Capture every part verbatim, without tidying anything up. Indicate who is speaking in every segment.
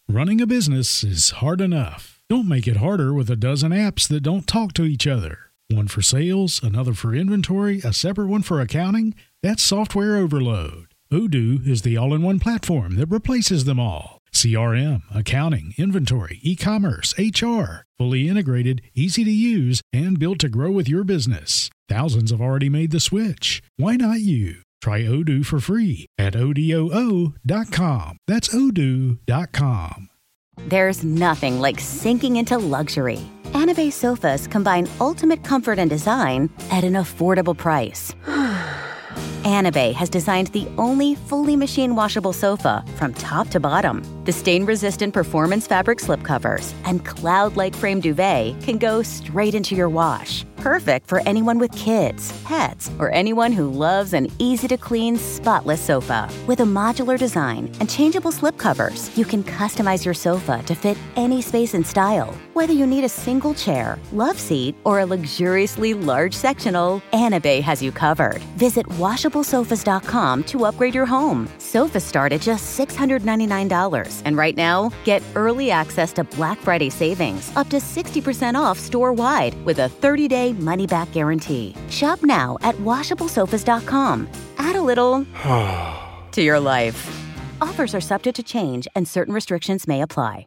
Speaker 1: Running a business is hard enough. Don't make it harder with a dozen apps that don't talk to each other. One for sales, another for inventory, a separate one for accounting. That's software overload. Odoo is the all-in-one platform that replaces them all. C R M, accounting, inventory, e-commerce, H R. Fully integrated, easy to use, and built to grow with your business. Thousands have already made the switch. Why not you? Try Odoo for free at odoo dot com. That's odoo dot com.
Speaker 2: There's nothing like sinking into luxury. Anabay sofas combine ultimate comfort and design at an affordable price. Anabay has designed the only fully machine washable sofa from top to bottom. The stain-resistant performance fabric slipcovers and cloud-like frame duvet can go straight into your wash. Perfect for anyone with kids, pets, or anyone who loves an easy-to-clean, spotless sofa. With a modular design and changeable slipcovers, you can customize your sofa to fit any space and style. Whether you need a single chair, love seat, or a luxuriously large sectional, Anabay has you covered. Visit washable sofas dot com to upgrade your home. Sofas start at just six hundred ninety-nine dollars. And right now, get early access to Black Friday savings, up to sixty percent off store-wide with a thirty-day money-back guarantee. Shop now at washable sofas dot com. Add a little to your life. Offers are subject to change and certain restrictions may apply.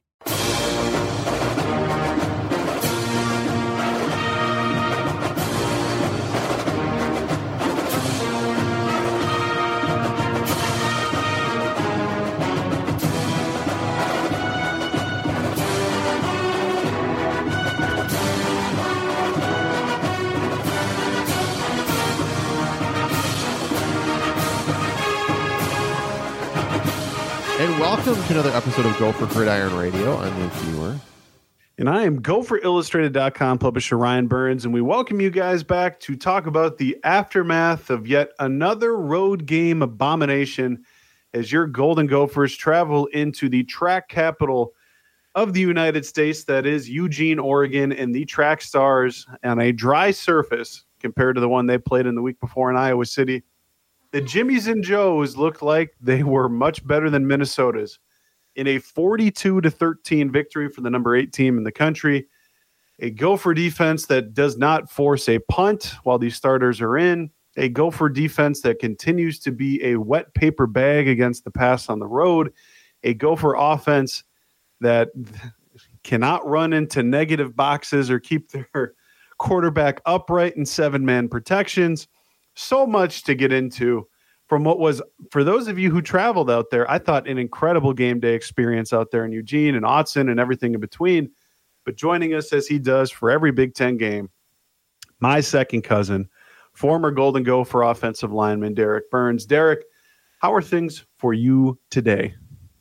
Speaker 3: And welcome to another episode of Gopher Gridiron Radio. I'm Luke Viewer.
Speaker 4: And I am Gopher Illustrated dot com publisher Ryan Burns, and we welcome you guys back to talk about the aftermath of yet another road game abomination as your Golden Gophers travel into the track capital of the United States, that is Eugene, Oregon, and the Track Stars on a dry surface compared to the one they played in the week before in Iowa City. The Jimmies and Joes looked like they were much better than Minnesota's in a forty-two to thirteen victory for the number eight team in the country. A Gopher defense that does not force a punt while these starters are in. A Gopher defense that continues to be a wet paper bag against the pass on the road. A Gopher offense that cannot run into negative boxes or keep their quarterback upright in seven-man protections. So much to get into from what was, for those of you who traveled out there, I thought an incredible game day experience out there in Eugene and Autzen and everything in between. But joining us as he does for every Big Ten game, my second cousin, former Golden Gopher offensive lineman Derek Burns. Derek, how are things for you today?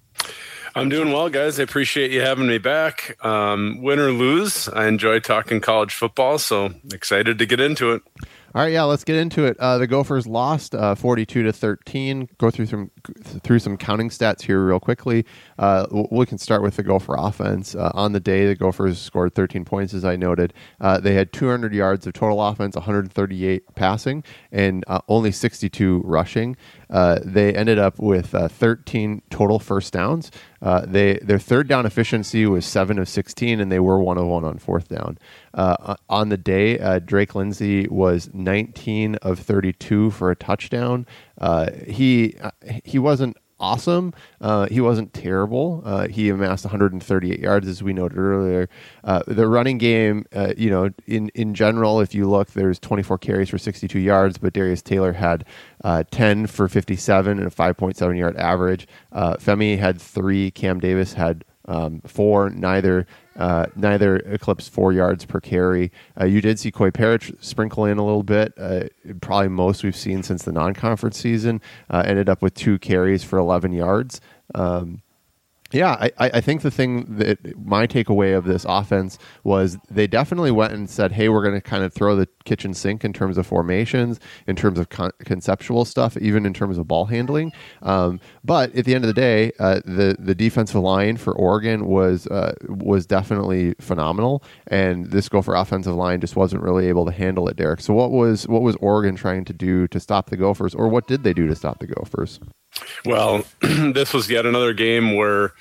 Speaker 5: I'm doing well, guys. I appreciate you having me back. Um, win or lose, I enjoy talking college football, so excited to get into it.
Speaker 3: All right, yeah, let's get into it. Uh, the Gophers lost uh, forty-two to thirteen. Go through some through some counting stats here real quickly. Uh, we can start with the Gopher offense. Uh, on the day, the Gophers scored thirteen points, as I noted. Uh, they had two hundred yards of total offense, one hundred thirty-eight passing, and uh, only sixty-two rushing. Uh, they ended up with uh, thirteen total first downs. Uh, they their third down efficiency was seven of sixteen, and they were one of one on fourth down. Uh, on the day, uh, Drake Lindsey was nineteen of thirty-two for a touchdown. Uh, he uh, he wasn't awesome. Uh, he wasn't terrible. Uh, he amassed one hundred thirty-eight yards, as we noted earlier. Uh, the running game, uh, you know, in, in general, if you look, there's twenty-four carries for sixty-two yards, but Darius Taylor had uh, ten for fifty-seven and a five point seven yard average. Uh, Femi had three. Cam Davis had um, four. Neither uh, neither eclipsed four yards per carry. Uh, you did see Coy Parrish sprinkle in a little bit. Uh, probably most we've seen since the non-conference season. Uh, ended up with two carries for eleven yards. Um, Yeah, I, I think the thing that my takeaway of this offense was they definitely went and said, hey, we're going to kind of throw the kitchen sink in terms of formations, in terms of con- conceptual stuff, even in terms of ball handling. Um, but at the end of the day, uh, the, the defensive line for Oregon was uh, was definitely phenomenal, and this Gopher offensive line just wasn't really able to handle it, Derek. So what was what was Oregon trying to do to stop the Gophers, or what did they do to stop the Gophers?
Speaker 5: Well, this was yet another game where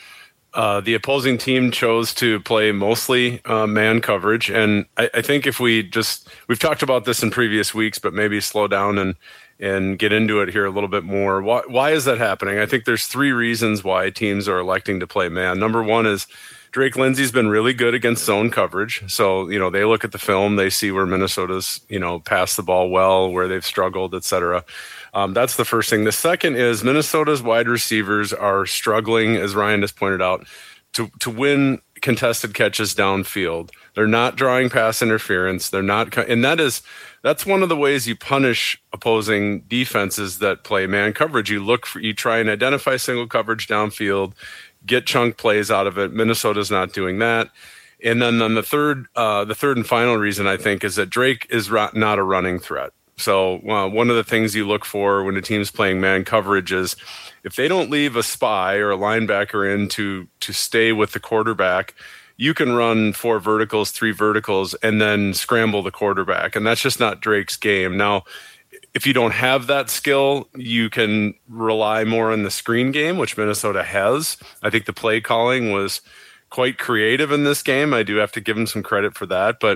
Speaker 5: Uh, the opposing team chose to play mostly uh, man coverage. And I, I think if we just, we've talked about this in previous weeks, but maybe slow down and, and get into it here a little bit more. Why, why is that happening? I think there's three reasons why teams are electing to play man. Number one is Drake Lindsey's been really good against zone coverage. So, you know, they look at the film, they see where Minnesota's, you know, passed the ball well, where they've struggled, et cetera. Um, that's the first thing. The second is Minnesota's wide receivers are struggling, as Ryan has pointed out, to, to win contested catches downfield. They're not drawing pass interference. They're not, and that is, that's one of the ways you punish opposing defenses that play man coverage. You look for, you try and identify single coverage downfield, get chunk plays out of it. Minnesota's not doing that. And then, then the third, uh, the third and final reason I think is that Drake is ra- not a running threat. So uh, one of the things you look for when a team's playing man coverage is if they don't leave a spy or a linebacker in to to stay with the quarterback, you can run four verticals, three verticals, and then scramble the quarterback. And that's just not Drake's game. Now, if you don't have that skill, you can rely more on the screen game, which Minnesota has. I think the play calling was quite creative in this game. I do have to give them some credit for that. But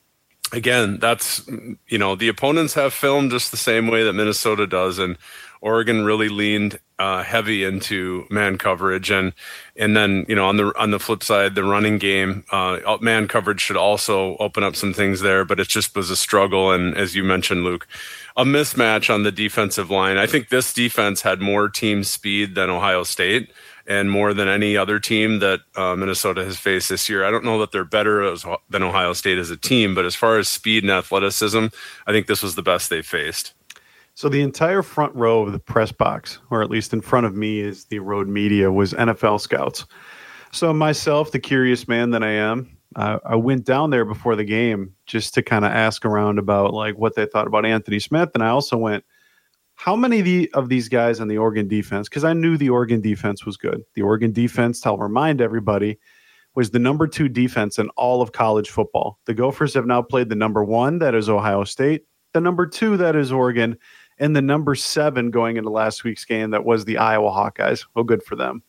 Speaker 5: again, that's, you know, the opponents have film just the same way that Minnesota does. And Oregon really leaned uh, heavy into man coverage. And and then, you know, on the on the flip side, the running game, uh, man coverage should also open up some things there. But it just was a struggle. And as you mentioned, Luke, a mismatch on the defensive line. I think this defense had more team speed than Ohio State and more than any other team that uh, Minnesota has faced this year. I don't know that they're better as, than Ohio State as a team, but as far as speed and athleticism, I think this was the best they faced.
Speaker 4: So the entire front row of the press box, or at least in front of me is the road media, was N F L scouts. So myself, the curious man that I am, uh, I went down there before the game just to kind of ask around about like what they thought about Anthony Smith. And I also went, how many of, the, of these guys on the Oregon defense, because I knew the Oregon defense was good. The Oregon defense, I'll remind everybody, was the number two defense in all of college football. The Gophers have now played the number one, that is Ohio State, the number two, that is Oregon, and the number seven going into last week's game, that was the Iowa Hawkeyes. Oh, good for them.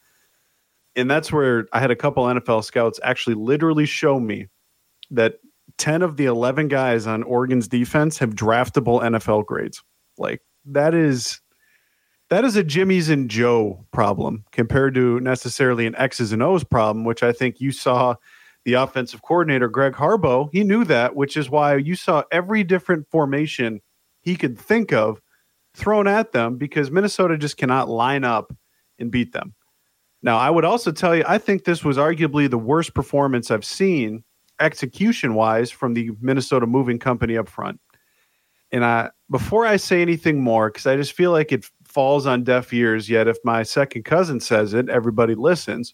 Speaker 4: And that's where I had a couple N F L scouts actually literally show me that ten of the eleven guys on Oregon's defense have draftable N F L grades. Like, that is that is a Jimmy's and Joe problem compared to necessarily an X's and O's problem, which I think you saw the offensive coordinator, Greg Harbaugh, he knew that, which is why you saw every different formation he could think of thrown at them, because Minnesota just cannot line up and beat them. Now, I would also tell you, I think this was arguably the worst performance I've seen execution-wise from the Minnesota moving company up front. And I, before I say anything more, because I just feel like it falls on deaf ears, yet if my second cousin says it, everybody listens.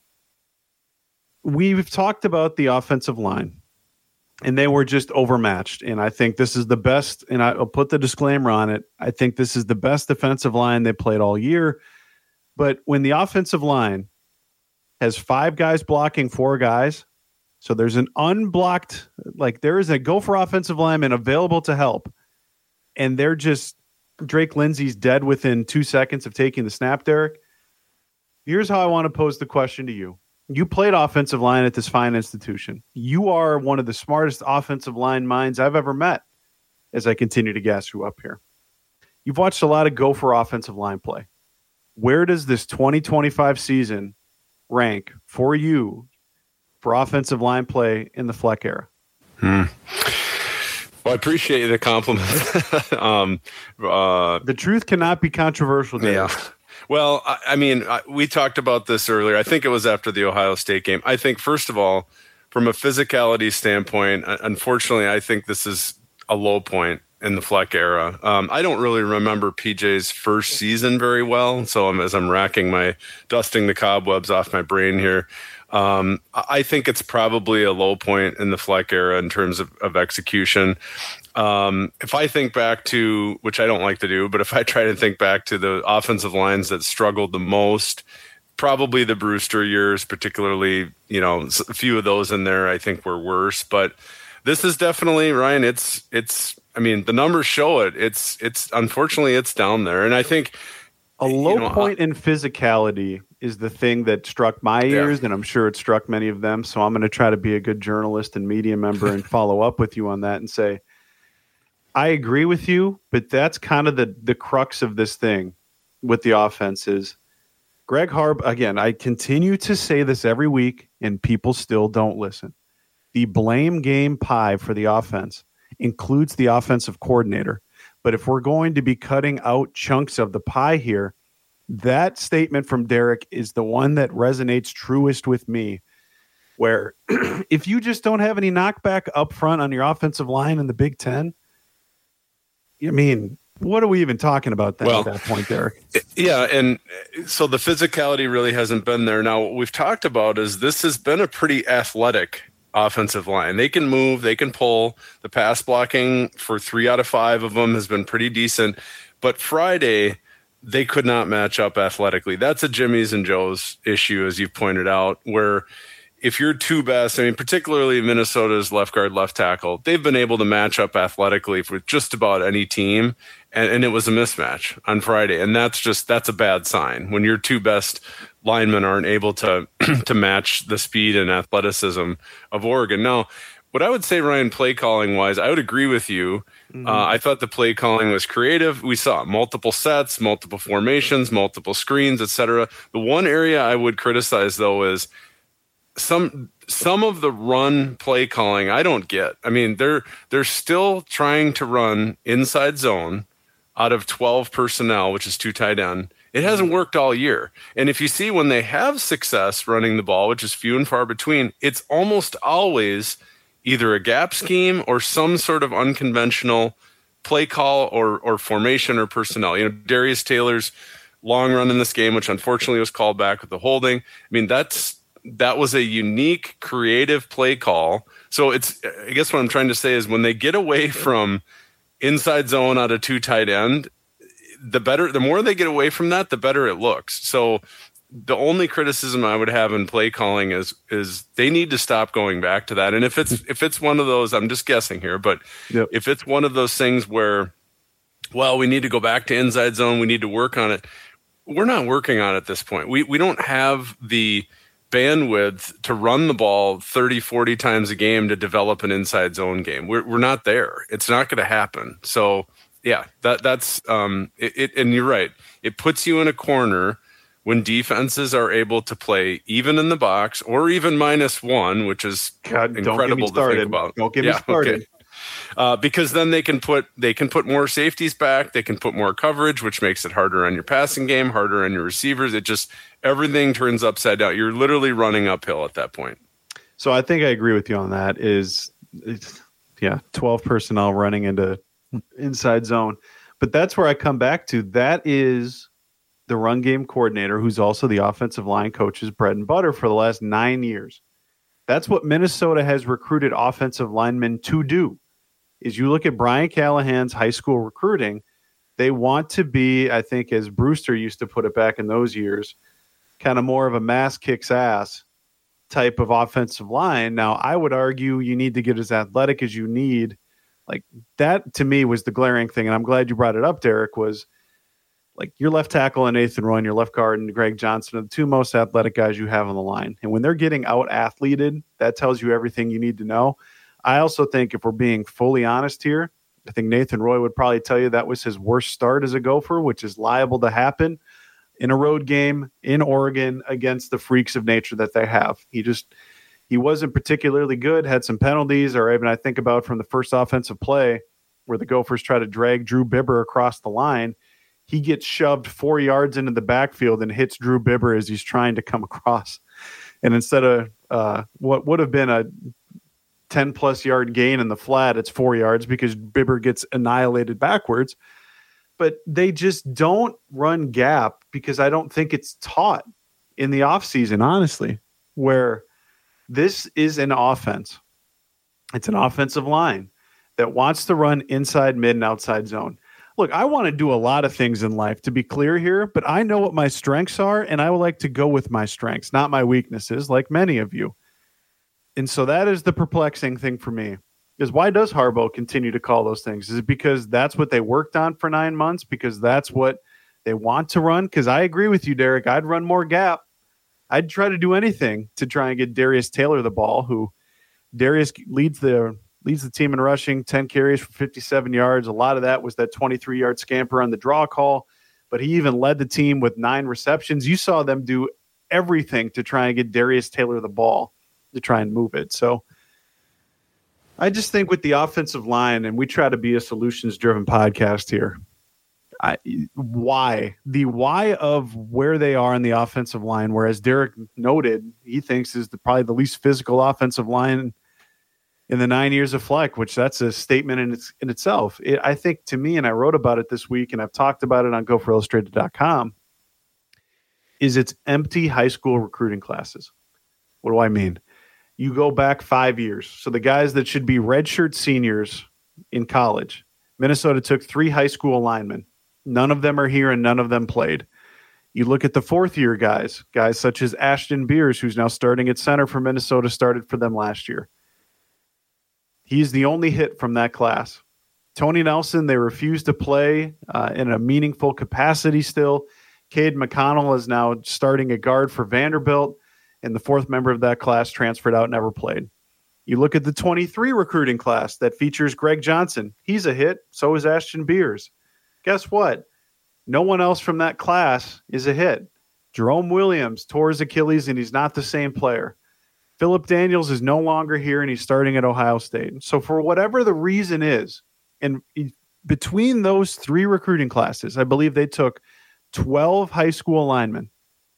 Speaker 4: We've talked about the offensive line, and they were just overmatched. And I think this is the best, and I'll put the disclaimer on it, I think this is the best defensive line they played all year. But when the offensive line has five guys blocking four guys, so there's an unblocked, like there is a Gopher offensive lineman available to help, and they're just, Drake Lindsey's dead within two seconds of taking the snap, Derek. Here's how I want to pose the question to you. You played offensive line at this fine institution. You are one of the smartest offensive line minds I've ever met, as I continue to gas you up here. You've watched a lot of Gopher offensive line play. Where does this twenty twenty-five season rank for you for offensive line play in the Fleck era?
Speaker 5: Hmm. Well, I appreciate the compliment. um, uh,
Speaker 4: the truth cannot be controversial.
Speaker 5: Yeah. Well, I, I mean, I, we talked about this earlier. I think it was after the Ohio State game. I think, first of all, from a physicality standpoint, unfortunately, I think this is a low point in the Fleck era. Um, I don't really remember P J's first season very well. So I'm, as I'm racking my, dusting the cobwebs off my brain here, um, I think it's probably a low point in the Fleck era in terms of, of execution. Um, if I think back to, which I don't like to do, but if I try to think back to the offensive lines that struggled the most, probably the Brewster years, particularly, you know, a few of those in there I think were worse. But this is definitely, Ryan, it's, it's, I mean, the numbers show it. It's, it's, unfortunately, it's down there. And I think
Speaker 4: A low
Speaker 5: you know,
Speaker 4: point in physicality is the thing that struck my ears, yeah. and I'm sure it struck many of them. So I'm going to try to be a good journalist and media member and follow up with you on that and say, I agree with you, but that's kind of the, the crux of this thing with the offense is Greg Harbaugh. Again, I continue to say this every week, and people still don't listen. The blame game pie for the offense includes the offensive coordinator. But if we're going to be cutting out chunks of the pie here, that statement from Derek is the one that resonates truest with me, where if you just don't have any knockback up front on your offensive line in the Big Ten, I mean, what are we even talking about then well, at that point, Derek?
Speaker 5: Yeah, and so the physicality really hasn't been there. Now, what we've talked about is this has been a pretty athletic offensive line. They can move, they can pull. The pass blocking for three out of five of them has been pretty decent. But Friday, they could not match up athletically. That's a Jimmy's and Joe's issue, as you've pointed out, where if you're two best, I mean, particularly Minnesota's left guard, left tackle, they've been able to match up athletically for just about any team. And, and it was a mismatch on Friday. And that's just, that's a bad sign when your two best linemen aren't able to, to match the speed and athleticism of Oregon. Now, what I would say, Ryan, play calling wise, I would agree with you. Mm-hmm. Uh, I thought the play calling was creative. We saw multiple sets, multiple formations, multiple screens, et cetera. The one area I would criticize, though, is some some of the run play calling I don't get. I mean, they're they're still trying to run inside zone out of twelve personnel, which is two tight end. It hasn't worked all year. And if you see when they have success running the ball, which is few and far between, it's almost always either a gap scheme or some sort of unconventional play call or or formation or personnel. You know, Darius Taylor's long run in this game, which unfortunately was called back with the holding. I mean, that's that was a unique, creative play call. So it's, I guess what I'm trying to say is when they get away from inside zone out of two tight end, the better, the more they get away from that, the better it looks. So the only criticism I would have in play calling is, is they need to stop going back to that. And if it's, if it's one of those, I'm just guessing here, but yep. if it's one of those things where, well, we need to go back to inside zone, we need to work on it. We're not working on it at this point. We, we don't have the bandwidth to run the ball thirty, forty times a game to develop an inside zone game. We're we're not there. It's not going to happen. So yeah, that that's um it, it. And you're right. It puts you in a corner when defenses are able to play even in the box or even minus one, which is
Speaker 4: God,
Speaker 5: incredible to think about.
Speaker 4: Don't get me
Speaker 5: yeah,
Speaker 4: started.
Speaker 5: Okay. Uh, because then they can put they can put more safeties back. They can put more coverage, which makes it harder on your passing game, harder on your receivers. It just everything turns upside down. You're literally running uphill at that point.
Speaker 4: So I think I agree with you on that. Is it's, yeah, twelve personnel running into inside zone, but that's where I come back to. That is the run game coordinator, who's also the offensive line coach's bread and butter for the last nine years. That's what Minnesota has recruited offensive linemen to do. Is you look at Brian Callahan's high school recruiting, they want to be, I think, as Brewster used to put it back in those years, kind of more of a mass kicks ass type of offensive line. Now, I would argue you need to get as athletic as you need. Like that to me was the glaring thing. And I'm glad you brought it up, Derek, was like your left tackle and Nathan Roy and your left guard and Greg Johnson are the two most athletic guys you have on the line. And when they're getting out athleted, that tells you everything you need to know. I also think if we're being fully honest here, I think Nathan Roy would probably tell you that was his worst start as a Gopher, which is liable to happen in a road game in Oregon against the freaks of nature that they have. He just, he wasn't particularly good, had some penalties, or even I think about from the first offensive play where the Gophers try to drag Drew Bibber across the line. He gets shoved four yards into the backfield and hits Drew Bibber as he's trying to come across. And instead of uh, what would have been a ten plus yard gain in the flat, it's four yards because Bibber gets annihilated backwards. But they just don't run gap because I don't think it's taught in the offseason, honestly, where this is an offense. It's an offensive line that wants to run inside, mid, and outside zone. Look, I want to do a lot of things in life, to be clear here, but I know what my strengths are, and I would like to go with my strengths, not my weaknesses, like many of you. And so that is the perplexing thing for me, is why does Harbaugh continue to call those things? Is it because that's what they worked on for nine months? Because that's what They want to run, because I agree with you, Derek. I'd run more gap. I'd try to do anything to try and get Darius Taylor the ball, who Darius leads the leads the team in rushing, ten carries for fifty-seven yards. A lot of that was that twenty-three-yard scamper on the draw call, but he even led the team with nine receptions. You saw them do everything to try and get Darius Taylor the ball to try and move it. So I just think with the offensive line, and we try to be a solutions-driven podcast here, I, why the why of where they are in the offensive line, whereas Derek noted he thinks is the, probably the least physical offensive line in the nine years of Fleck, which that's a statement in its in itself. It, I think to me, and I wrote about it this week, and I've talked about it on Gopher Illustrated dot com, is it's empty high school recruiting classes. What do I mean? You go back five years. So the guys that should be redshirt seniors in college, Minnesota took three high school linemen. None of them are here and none of them played. You look at the fourth year guys, guys such as Ashton Beers, who's now starting at center for Minnesota, started for them last year. He's the only hit from that class. Tony Nelson, they refuse to play uh, in a meaningful capacity still. Cade McConnell is now starting at guard for Vanderbilt, and the fourth member of that class transferred out, never played. You look at the twenty-three recruiting class that features Greg Johnson. He's a hit. So is Ashton Beers. Guess what? No one else from that class is a hit. Jerome Williams tore his Achilles, and he's not the same player. Philip Daniels is no longer here, and he's starting at Ohio State. So for whatever the reason is, and between those three recruiting classes, I believe they took twelve high school linemen.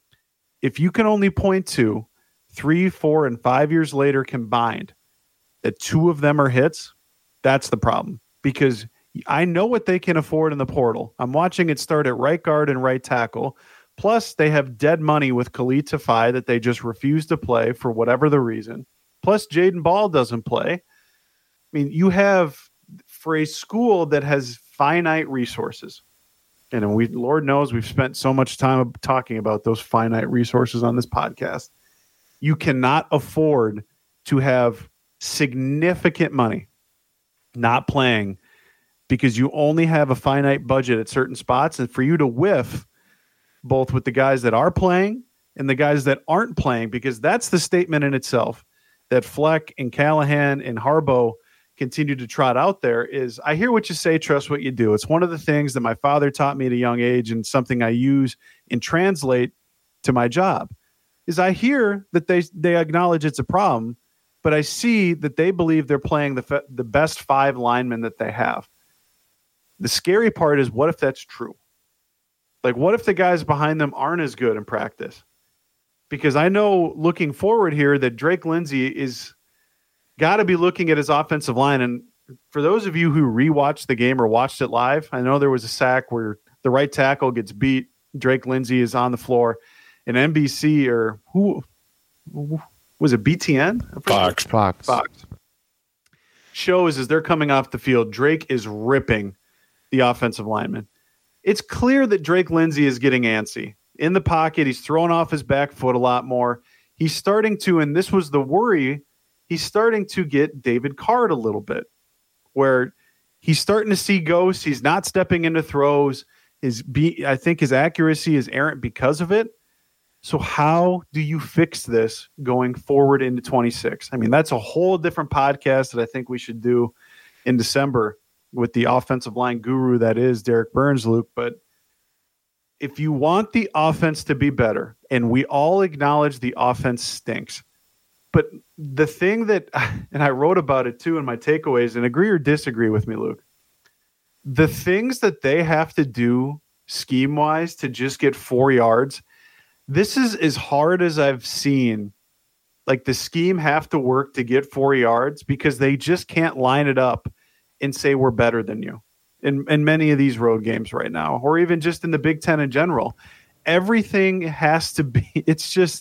Speaker 4: If you can only point to three, four, and five years later combined that two of them are hits, that's the problem. Because I know what they can afford in the portal. I'm watching it start at right guard and right tackle. Plus, they have dead money with Khalid Tafai that they just refuse to play for whatever the reason. Plus, Jaden Ball doesn't play. I mean, you have, for a school that has finite resources, and we, Lord knows we've spent so much time talking about those finite resources on this podcast, you cannot afford to have significant money not playing because you only have a finite budget at certain spots. And for you to whiff both with the guys that are playing and the guys that aren't playing, because that's the statement in itself that Fleck and Callahan and Harbaugh continue to trot out there, is I hear what you say, trust what you do. It's one of the things that my father taught me at a young age, and something I use and translate to my job, is I hear that they, they acknowledge it's a problem, but I see that they believe they're playing the, the best five linemen that they have. The scary part is, what if that's true? Like, what if the guys behind them aren't as good in practice? Because I know looking forward here that Drake Lindsey is got to be looking at his offensive line. And for those of you who rewatched the game or watched it live, I know there was a sack where the right tackle gets beat. Drake Lindsey is on the floor. And N B C, or who, who was it, B T N?
Speaker 3: Fox. Fox.
Speaker 4: Fox. Shows as they're coming off the field, Drake is ripping the offensive lineman. It's clear that Drake Lindsey is getting antsy. In the pocket, he's throwing off his back foot a lot more. He's starting to, and this was the worry, he's starting to get David Card a little bit, where he's starting to see ghosts. He's not stepping into throws. His be, I think his accuracy is errant because of it. So how do you fix this going forward into twenty-six? I mean, that's a whole different podcast that I think we should do in December with the offensive line guru that is Derek Burns, Luke. But if you want the offense to be better, and we all acknowledge the offense stinks, but the thing that, and I wrote about it too in my takeaways, and agree or disagree with me, Luke, the things that they have to do scheme-wise to just get four yards, this is as hard as I've seen, like, the scheme have to work to get four yards, because they just can't line it up and say we're better than you in, in many of these road games right now, or even just in the Big Ten in general. Everything has to be, it's just,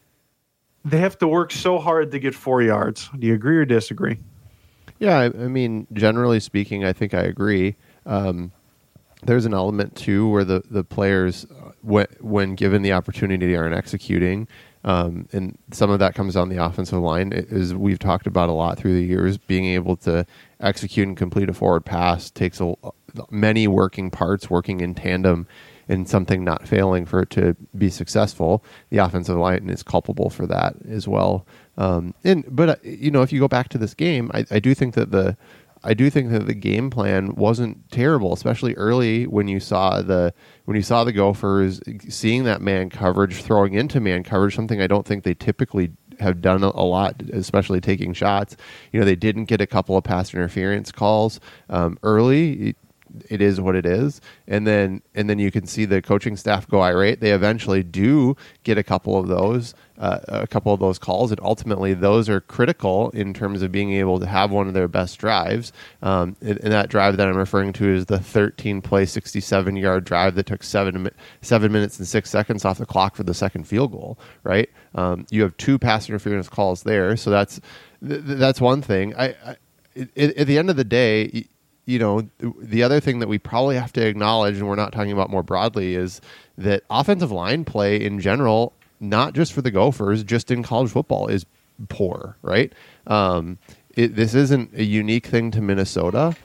Speaker 4: they have to work so hard to get four yards. Do you agree or disagree?
Speaker 3: Yeah, I, I mean, generally speaking, I think I agree. Um, there's an element, too, where the, the players, uh, when, when given the opportunity, aren't executing. Um, and some of that comes on the offensive line, as we've talked about a lot through the years. Being able to execute and complete a forward pass takes a, many working parts working in tandem. and something not failing for it to be successful, the offensive line is culpable for that as well. Um, and but uh, you know, if you go back to this game, I, I do think that the I do think that the game plan wasn't terrible, especially early when you saw the when you saw the Gophers seeing that man coverage, throwing into man coverage, something I don't think they typically have done a, a lot, especially taking shots. You know, they didn't get a couple of pass interference calls um, early. It, it is what it is, and then and then you can see the coaching staff go irate. They eventually do get a couple of those, uh, a couple of those calls, and ultimately those are critical in terms of being able to have one of their best drives. Um, and, and that drive that I'm referring to is the thirteen play, sixty-seven yard drive that took seven seven minutes and six seconds off the clock for the second field goal. Right? Um, you have two pass interference calls there, so that's th- that's one thing. I, I it, at the end of the day, you know, the other thing that we probably have to acknowledge, and we're not talking about more broadly, is that offensive line play in general, not just for the Gophers, just in college football, is poor, right? Um, it, this isn't a unique thing to Minnesota.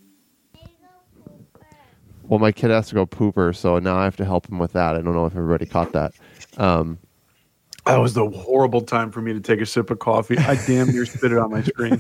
Speaker 3: Well, my kid has to go pooper, so now I have to help him with that. I don't know if everybody caught that. Um,
Speaker 4: that was the horrible time for me to take a sip of coffee. I damn near spit it on my screen.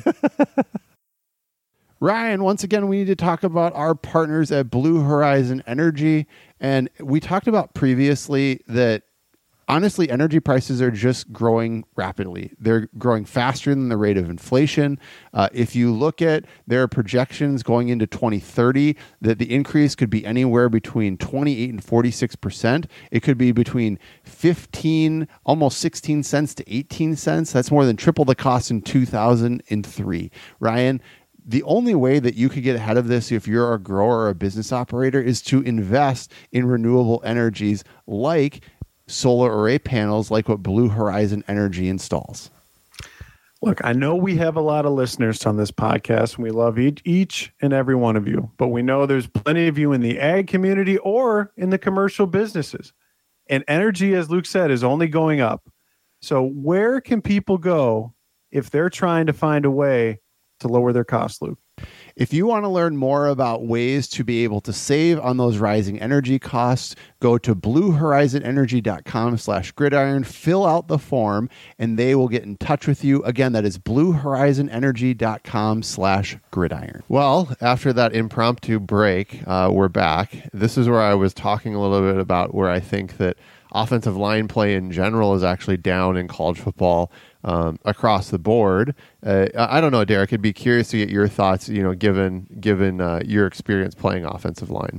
Speaker 3: Ryan, once again, we need to talk about our partners at Blue Horizon Energy. And we talked about previously that, honestly, energy prices are just growing rapidly. They're growing faster than the rate of inflation. Uh, if you look at their projections going into twenty thirty, that the increase could be anywhere between twenty-eight and forty-six percent. It could be between fifteen, almost sixteen cents to eighteen cents. That's more than triple the cost in two thousand three. Ryan, the only way that you could get ahead of this if you're a grower or a business operator is to invest in renewable energies like solar array panels, like what Blue Horizon Energy installs.
Speaker 4: Look, I know we have a lot of listeners on this podcast, and we love each, each and every one of you, but we know there's plenty of you in the ag community or in the commercial businesses. And energy, as Luke said, is only going up. So where can people go if they're trying to find a way to lower their costs, Luke?
Speaker 3: If you want to learn more about ways to be able to save on those rising energy costs, go to blue horizon energy dot com slash gridiron, fill out the form, and they will get in touch with you. Again, that is blue horizon energy dot com slash gridiron. Well, after that impromptu break, uh, we're back. This is where I was talking a little bit about where I think that offensive line play in general is actually down in college football um, across the board. Uh, I don't know, Derek. I'd be curious to get your thoughts. You know, given given uh, your experience playing offensive line.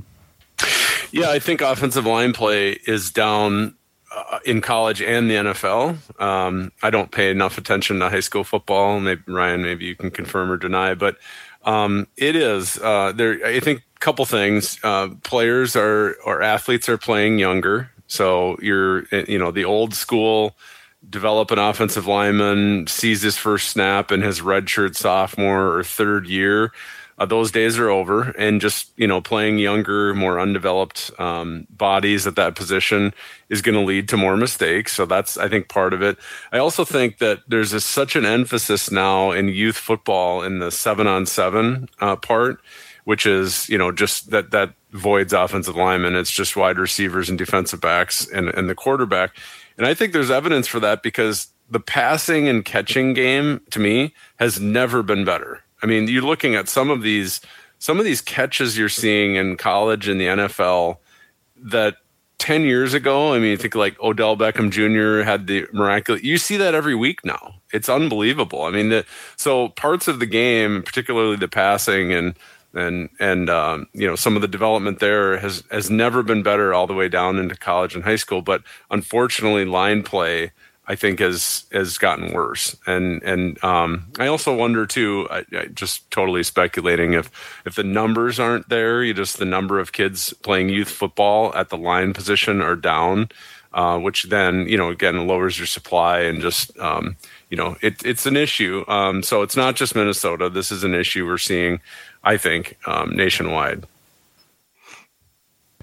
Speaker 5: Yeah, I think offensive line play is down uh, in college and the N F L. Um, I don't pay enough attention to high school football. Maybe Ryan, maybe you can confirm or deny, but um, it is uh, there. I think a couple things. Uh, players are or athletes are playing younger. So you're, you know, the old school, develop an offensive lineman, sees his first snap in his redshirt sophomore or third year. Uh, those days are over, and just, you know, playing younger, more undeveloped um, bodies at that position is going to lead to more mistakes. So that's, I think, part of it. I also think that there's a, such an emphasis now in youth football in the seven on seven uh, part, which is, you know, just that, that voids offensive linemen. It's just wide receivers and defensive backs and, and the quarterback. And I think there's evidence for that because the passing and catching game, to me, has never been better. I mean, you're looking at some of these, some of these catches you're seeing in college and the N F L that ten years ago, I mean, you think like Odell Beckham Junior had the miraculous, you see that every week now. It's unbelievable. I mean, the, so parts of the game, particularly the passing and, And, and um, you know, some of the development there has, has never been better all the way down into college and high school. But unfortunately, line play, I think, has has gotten worse. And and um, I also wonder, too, I, I just totally speculating, if, if the numbers aren't there, you just the number of kids playing youth football at the line position are down, uh, which then, you know, again, lowers your supply and just, um, you know, it, it's an issue. Um, so it's not just Minnesota. This is an issue we're seeing, I think, um, nationwide.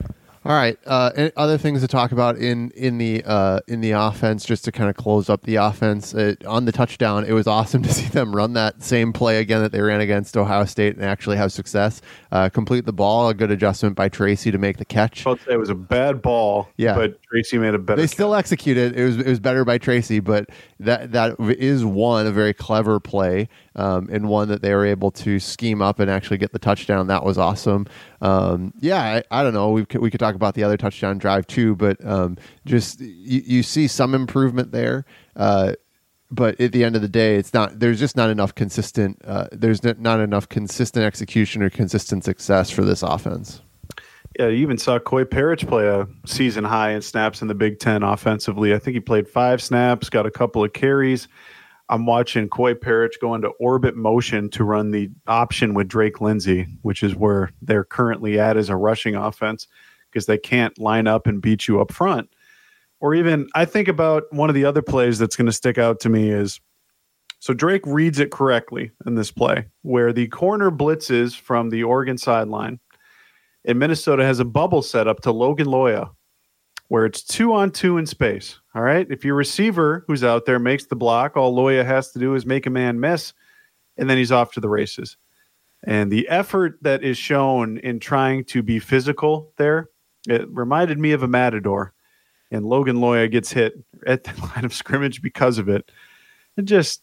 Speaker 3: All right. Uh, and other things to talk about in in the uh, in the offense, just to kind of close up the offense uh, on the touchdown. It was awesome to see them run that same play again that they ran against Ohio State and actually have success. Uh, complete the ball, a good adjustment by Tracy to make the catch.
Speaker 4: I'll say it was a bad ball,
Speaker 3: yeah.
Speaker 4: but Tracy made a better.
Speaker 3: They
Speaker 4: catch.
Speaker 3: still executed. It was it was better by Tracy, but that that is one a very clever play um, and one that they were able to scheme up and actually get the touchdown. That was awesome. Um, yeah, I, I don't know. We could, we could talk about the other touchdown drive too, but um, just you, you see some improvement there. Uh, but at the end of the day, it's not. There's just not enough consistent. Uh, there's not enough consistent execution or consistent success for this offense.
Speaker 4: Yeah, you even saw Coy Parrish play a season high in snaps in the Big Ten offensively. I think he played five snaps, got a couple of carries. I'm watching Coy Parrish go into orbit motion to run the option with Drake Lindsey, which is where they're currently at as a rushing offense because they can't line up and beat you up front. Or even, I think about one of the other plays that's going to stick out to me is, so Drake reads it correctly in this play, where the corner blitzes from the Oregon sideline, and Minnesota has a bubble set up to Logan Loya, where it's two on two in space. All right. If your receiver who's out there makes the block, all Loya has to do is make a man miss, and then he's off to the races. And the effort that is shown in trying to be physical there, it reminded me of a Matador. And Logan Loya gets hit at the line of scrimmage because of it. It just,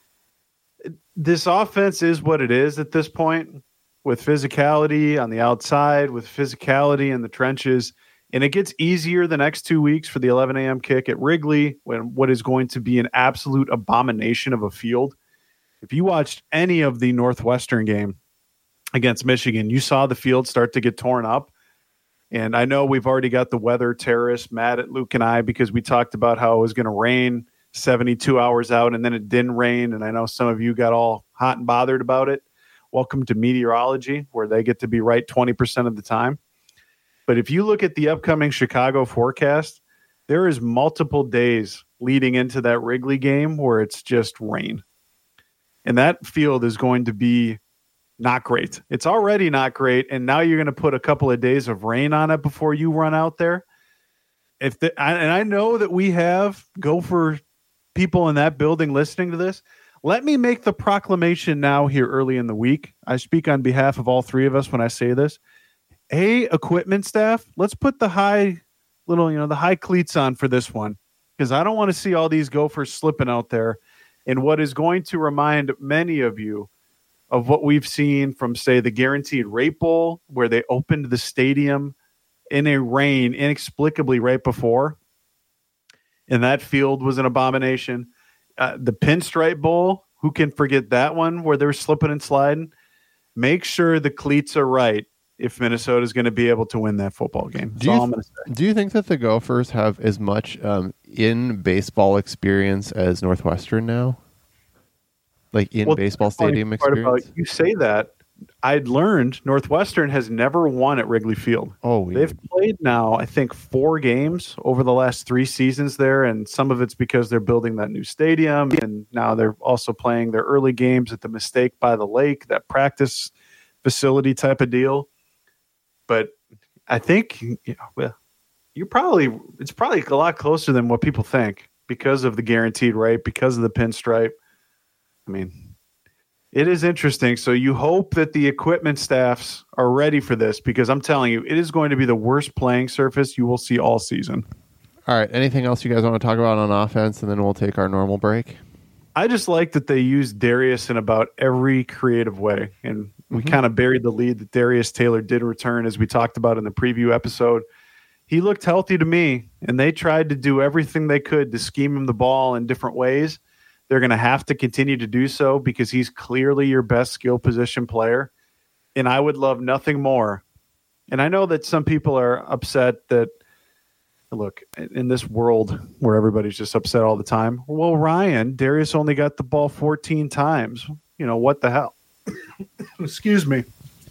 Speaker 4: this offense is what it is at this point, with physicality on the outside, with physicality in the trenches. And it gets easier the next two weeks for the eleven a.m. kick at Wrigley, when what is going to be an absolute abomination of a field. If you watched any of the Northwestern game against Michigan, you saw the field start to get torn up. And I know we've already got the weather terrorists mad at Luke and I because we talked about how it was going to rain seventy-two hours out, and then it didn't rain. And I know some of you got all hot and bothered about it. Welcome to meteorology, where they get to be right twenty percent of the time. But if you look at the upcoming Chicago forecast, there is multiple days leading into that Wrigley game where it's just rain. And that field is going to be not great. It's already not great, and now you're going to put a couple of days of rain on it before you run out there. If the, and I know that we have Gopher people in that building listening to this. Let me make the proclamation now here early in the week. I speak on behalf of all three of us when I say this. Hey, equipment staff, let's put the high little, you know, the high cleats on for this one, because I don't want to see all these Gophers slipping out there in what is going to remind many of you of what we've seen from, say, the Guaranteed Rate Bowl, where they opened the stadium in a rain inexplicably right before, and that field was an abomination. Uh, the Pinstripe Bowl, who can forget that one, where they were slipping and sliding? Make sure the cleats are right if Minnesota is going to be able to win that football game. That's
Speaker 3: do you,
Speaker 4: all I'm going to say.
Speaker 3: Do you think that the Gophers have as much um, in baseball experience as Northwestern now? Like in
Speaker 4: well,
Speaker 3: baseball stadium experience?
Speaker 4: About, you say that. I'd learned Northwestern has never won at Wrigley Field.
Speaker 3: Oh, weird.
Speaker 4: They've played now, I think, four games over the last three seasons there, and some of it's because they're building that new stadium, and now they're also playing their early games at the Mistake by the Lake, that practice facility type of deal. But I think, you know, well, you're probably it's probably a lot closer than what people think because of the guaranteed rate, because of the pinstripe. I mean, it is interesting. So you hope that the equipment staffs are ready for this, because I'm telling you, it is going to be the worst playing surface you will see all season.
Speaker 3: All right. Anything else you guys want to talk about on offense, and then we'll take our normal break?
Speaker 4: I just like that they used Darius in about every creative way. And we mm-hmm. kind of buried the lead that Darius Taylor did return, as we talked about in the preview episode. He looked healthy to me, and they tried to do everything they could to scheme him the ball in different ways. They're going to have to continue to do so, because he's clearly your best skill position player. And I would love nothing more. And I know that some people are upset that, look, in this world where everybody's just upset all the time, well, Ryan, Darius only got the ball fourteen times. You know, what the hell? Excuse me.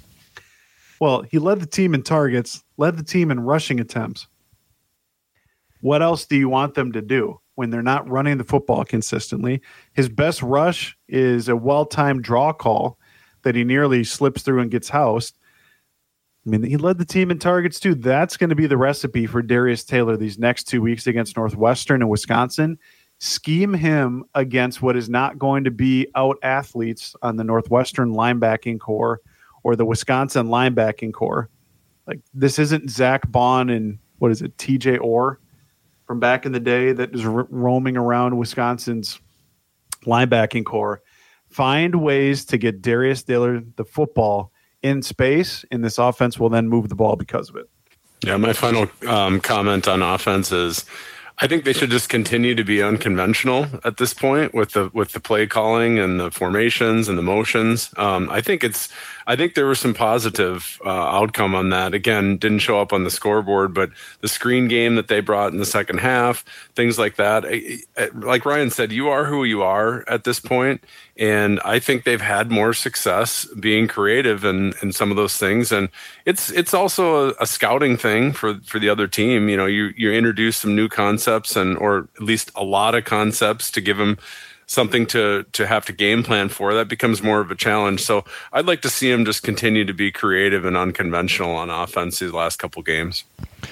Speaker 4: Well, he led the team in targets, led the team in rushing attempts. What else do you want them to do when they're not running the football consistently? His best rush is a well-timed draw call that he nearly slips through and gets housed. I mean, he led the team in targets too. That's going to be the recipe for Darius Taylor these next two weeks against Northwestern and Wisconsin. Scheme him against what is not going to be out athletes on the Northwestern linebacking core or the Wisconsin linebacking core. Like, this isn't Zach Bond and what is it, T J Orr from back in the day that is ro- roaming around Wisconsin's linebacking core. Find ways to get Darius Taylor the football in space, and this offense will then move the ball because of it.
Speaker 5: Yeah, my final um, comment on offense is I think they should just continue to be unconventional at this point with the with the play calling and the formations and the motions. Um, I think it's I think there was some positive uh, outcome on that. Again, didn't show up on the scoreboard, but the screen game that they brought in the second half, things like that. I, I, like Ryan said, you are who you are at this point, and I think they've had more success being creative and in, in some of those things. And it's it's also a, a scouting thing for, for the other team. You know, you you introduce some new concepts and or at least a lot of concepts to give them something to to have to game plan for. That becomes more of a challenge. So I'd like to see him just continue to be creative and unconventional on offense these last couple games.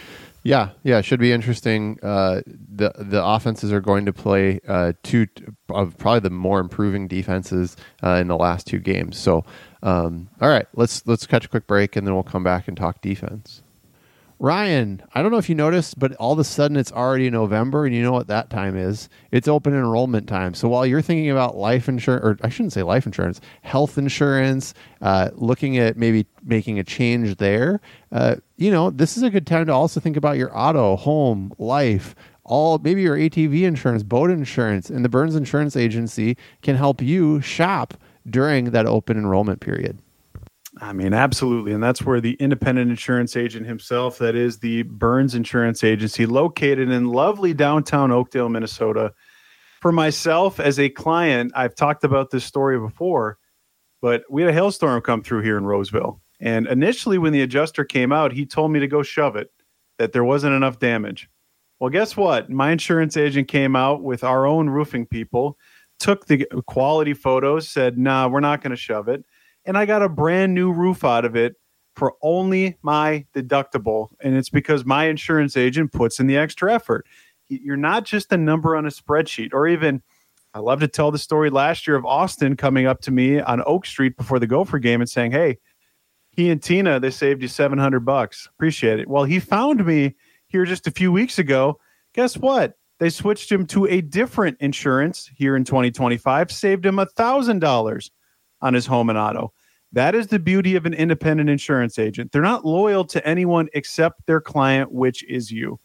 Speaker 3: Yeah, yeah, it should be interesting. Uh, the the offenses are going to play uh, two of probably the more improving defenses uh, in the last two games. So, um, all right, let's let's catch a quick break and then we'll come back and talk defense. Ryan, I don't know if you noticed, but all of a sudden it's already November, and you know what that time is. It's open enrollment time. So while you're thinking about life insurance, or I shouldn't say life insurance, health insurance, uh, looking at maybe making a change there, uh, you know, this is a good time to also think about your auto, home, life, all maybe your A T V insurance, boat insurance, and the Burns Insurance Agency can help you shop during that open enrollment period.
Speaker 4: I mean, absolutely. And that's where the independent insurance agent himself, that is the Burns Insurance Agency, located in lovely downtown Oakdale, Minnesota. For myself as a client, I've talked about this story before, but we had a hailstorm come through here in Roseville. And initially when the adjuster came out, he told me to go shove it, that there wasn't enough damage. Well, guess what? My insurance agent came out with our own roofing people, took the quality photos, said, nah, we're not going to shove it. And I got a brand new roof out of it for only my deductible. And it's because my insurance agent puts in the extra effort. You're not just a number on a spreadsheet. Or even, I love to tell the story last year of Austin coming up to me on Oak Street before the Gopher game and saying, hey, he and Tina, they saved you seven hundred bucks. Appreciate it. Well, he found me here just a few weeks ago. Guess what? They switched him to a different insurance here in twenty twenty-five, saved him one thousand dollars on his home and auto. That is the beauty of an independent insurance agent. They're not loyal to anyone except their client, which is you.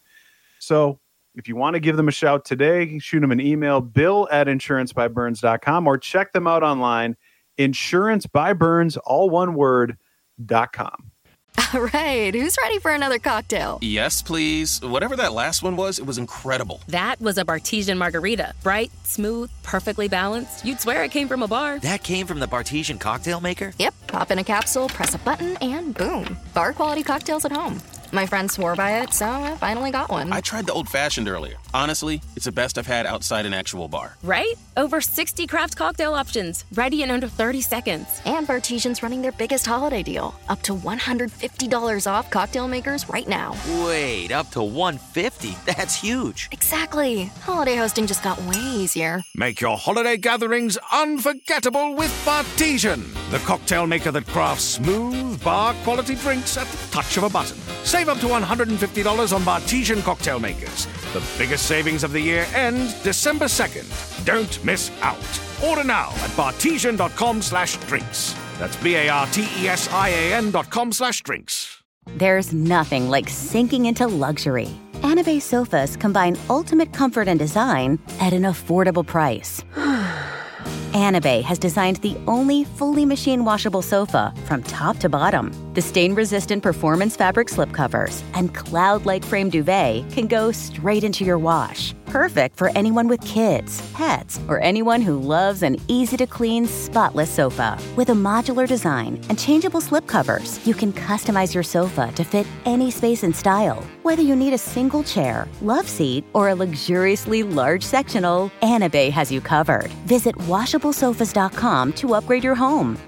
Speaker 4: So if you want to give them a shout today, shoot them an email, bill at insurance by burns dot com, or check them out online, insurance by burns, all one word, dot com.
Speaker 6: All right, who's ready for another cocktail?
Speaker 7: Yes, please. Whatever that last one was, it was incredible.
Speaker 8: That was a Bartesian margarita. Bright, smooth, perfectly balanced. You'd swear it came from a bar.
Speaker 9: That came from the Bartesian cocktail maker?
Speaker 6: Yep. Pop in a capsule, press a button, and boom. Bar quality cocktails at home. My friend swore by it, so I finally got one.
Speaker 7: I tried the old-fashioned earlier. Honestly, it's the best I've had outside an actual bar.
Speaker 8: Right? Over sixty craft cocktail options, ready in under thirty seconds.
Speaker 6: And Bartesian's running their biggest holiday deal. Up to one hundred fifty dollars off cocktail makers right now.
Speaker 9: Wait, up to one hundred fifty dollars? That's huge.
Speaker 6: Exactly. Holiday hosting just got way easier.
Speaker 10: Make your holiday gatherings unforgettable with Bartesian, the cocktail maker that crafts smooth, bar-quality drinks at the touch of a button. Save up to one hundred fifty dollars on Bartesian cocktail makers. The biggest savings of the year ends December second. Don't miss out. Order now at bartesian.com slash drinks. That's B-A-R-T-E-S-I-A-N dot com slash drinks.
Speaker 2: There's nothing like sinking into luxury. Anabay sofas combine ultimate comfort and design at an affordable price. Anabay has designed the only fully machine washable sofa from top to bottom. The stain-resistant performance fabric slipcovers and cloud-like frame duvet can go straight into your wash. Perfect for anyone with kids, pets, or anyone who loves an easy-to-clean, spotless sofa. With a modular design and changeable slipcovers, you can customize your sofa to fit any space and style. Whether you need a single chair, love seat, or a luxuriously large sectional, Anabay has you covered. Visit washable sofas dot com to upgrade your home.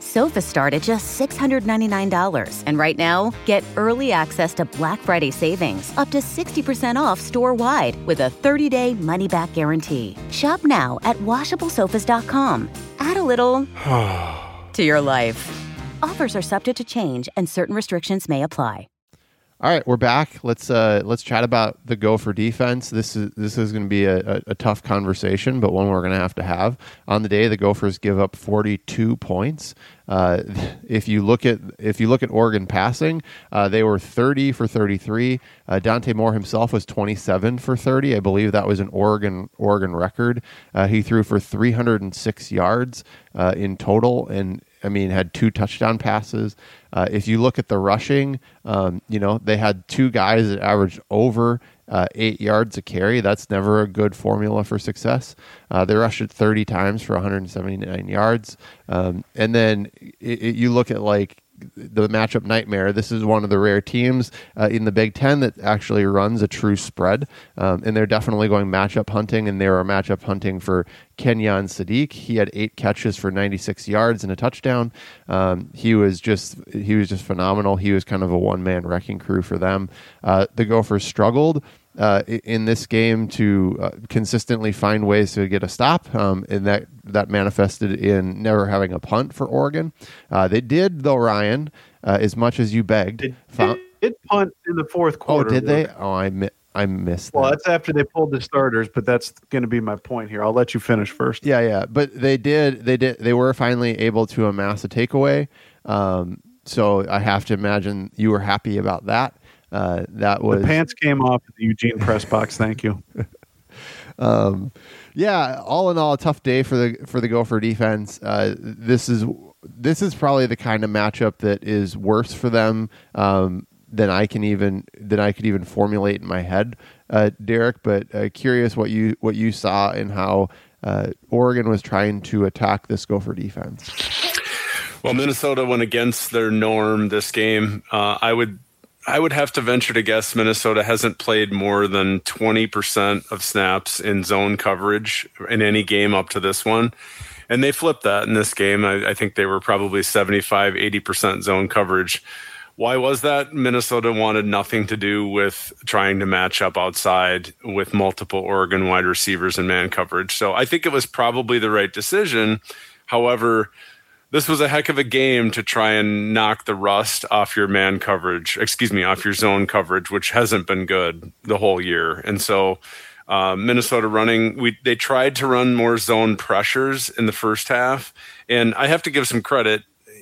Speaker 2: Sofas start at just six hundred ninety-nine dollars. And right now, get early access to Black Friday savings, up to sixty percent off store-wide with a thirty-day money-back guarantee. Shop now at washable sofas dot com. Add a little to your life. Offers are subject to change and certain restrictions may apply.
Speaker 3: All right, we're back. Let's uh, let's chat about the Gopher defense. This is this is going to be a, a, a tough conversation, but one we're going to have to have. On the day, the Gophers give up forty-two points. Uh, if you look at if you look at Oregon passing, uh, they were thirty for thirty-three. Uh, Dante Moore himself was twenty-seven for thirty. I believe that was an Oregon Oregon record. Uh, he threw for three hundred six yards uh, in total, and I mean had two touchdown passes. Uh, if you look at the rushing, um, you know, they had two guys that averaged over uh, eight yards a carry. That's never a good formula for success. Uh, they rushed it thirty times for one hundred seventy-nine yards. Um, and then it, it, you look at like the matchup nightmare. This is one of the rare teams uh, in the Big Ten that actually runs a true spread. Um, and they're definitely going matchup hunting, and they were matchup hunting for Kenyon Sadiq. He had eight catches for ninety-six yards and a touchdown. Um, he was just he was just phenomenal. He was kind of a one-man wrecking crew for them. Uh, the Gophers struggled uh, in this game to uh, consistently find ways to get a stop, um, and that that manifested in never having a punt for Oregon. Uh, they did, though, Ryan, uh, as much as you begged.
Speaker 4: They
Speaker 3: found-
Speaker 4: did punt in the fourth quarter.
Speaker 3: Oh, did they? Oh, I mi- I missed that.
Speaker 4: Well, that's after they pulled the starters, but that's going to be my point here. I'll let you finish first.
Speaker 3: Yeah, yeah, but they did, they did, they were finally able to amass a takeaway. Um, so I have to imagine you were happy about that. Uh, that was
Speaker 4: the pants came off at the Eugene press box. Thank you.
Speaker 3: um, yeah, all in all, a tough day for the for the Gopher defense. Uh, this is this is probably the kind of matchup that is worse for them. Um, than I can even than I could even formulate in my head, uh, Derek. But uh, curious what you what you saw and how uh, Oregon was trying to attack this Gopher defense.
Speaker 5: Well, Minnesota went against their norm this game. Uh, I would I would have to venture to guess Minnesota hasn't played more than twenty percent of snaps in zone coverage in any game up to this one. And they flipped that in this game. I, I think they were probably seventy-five, eighty percent zone coverage. Why was that? Minnesota wanted nothing to do with trying to match up outside with multiple Oregon wide receivers and man coverage. So I think it was probably the right decision. However, this was a heck of a game to try and knock the rust off your man coverage, excuse me, off your zone coverage, which hasn't been good the whole year. And so uh, Minnesota running, we they tried to run more zone pressures in the first half. And I have to give some credit.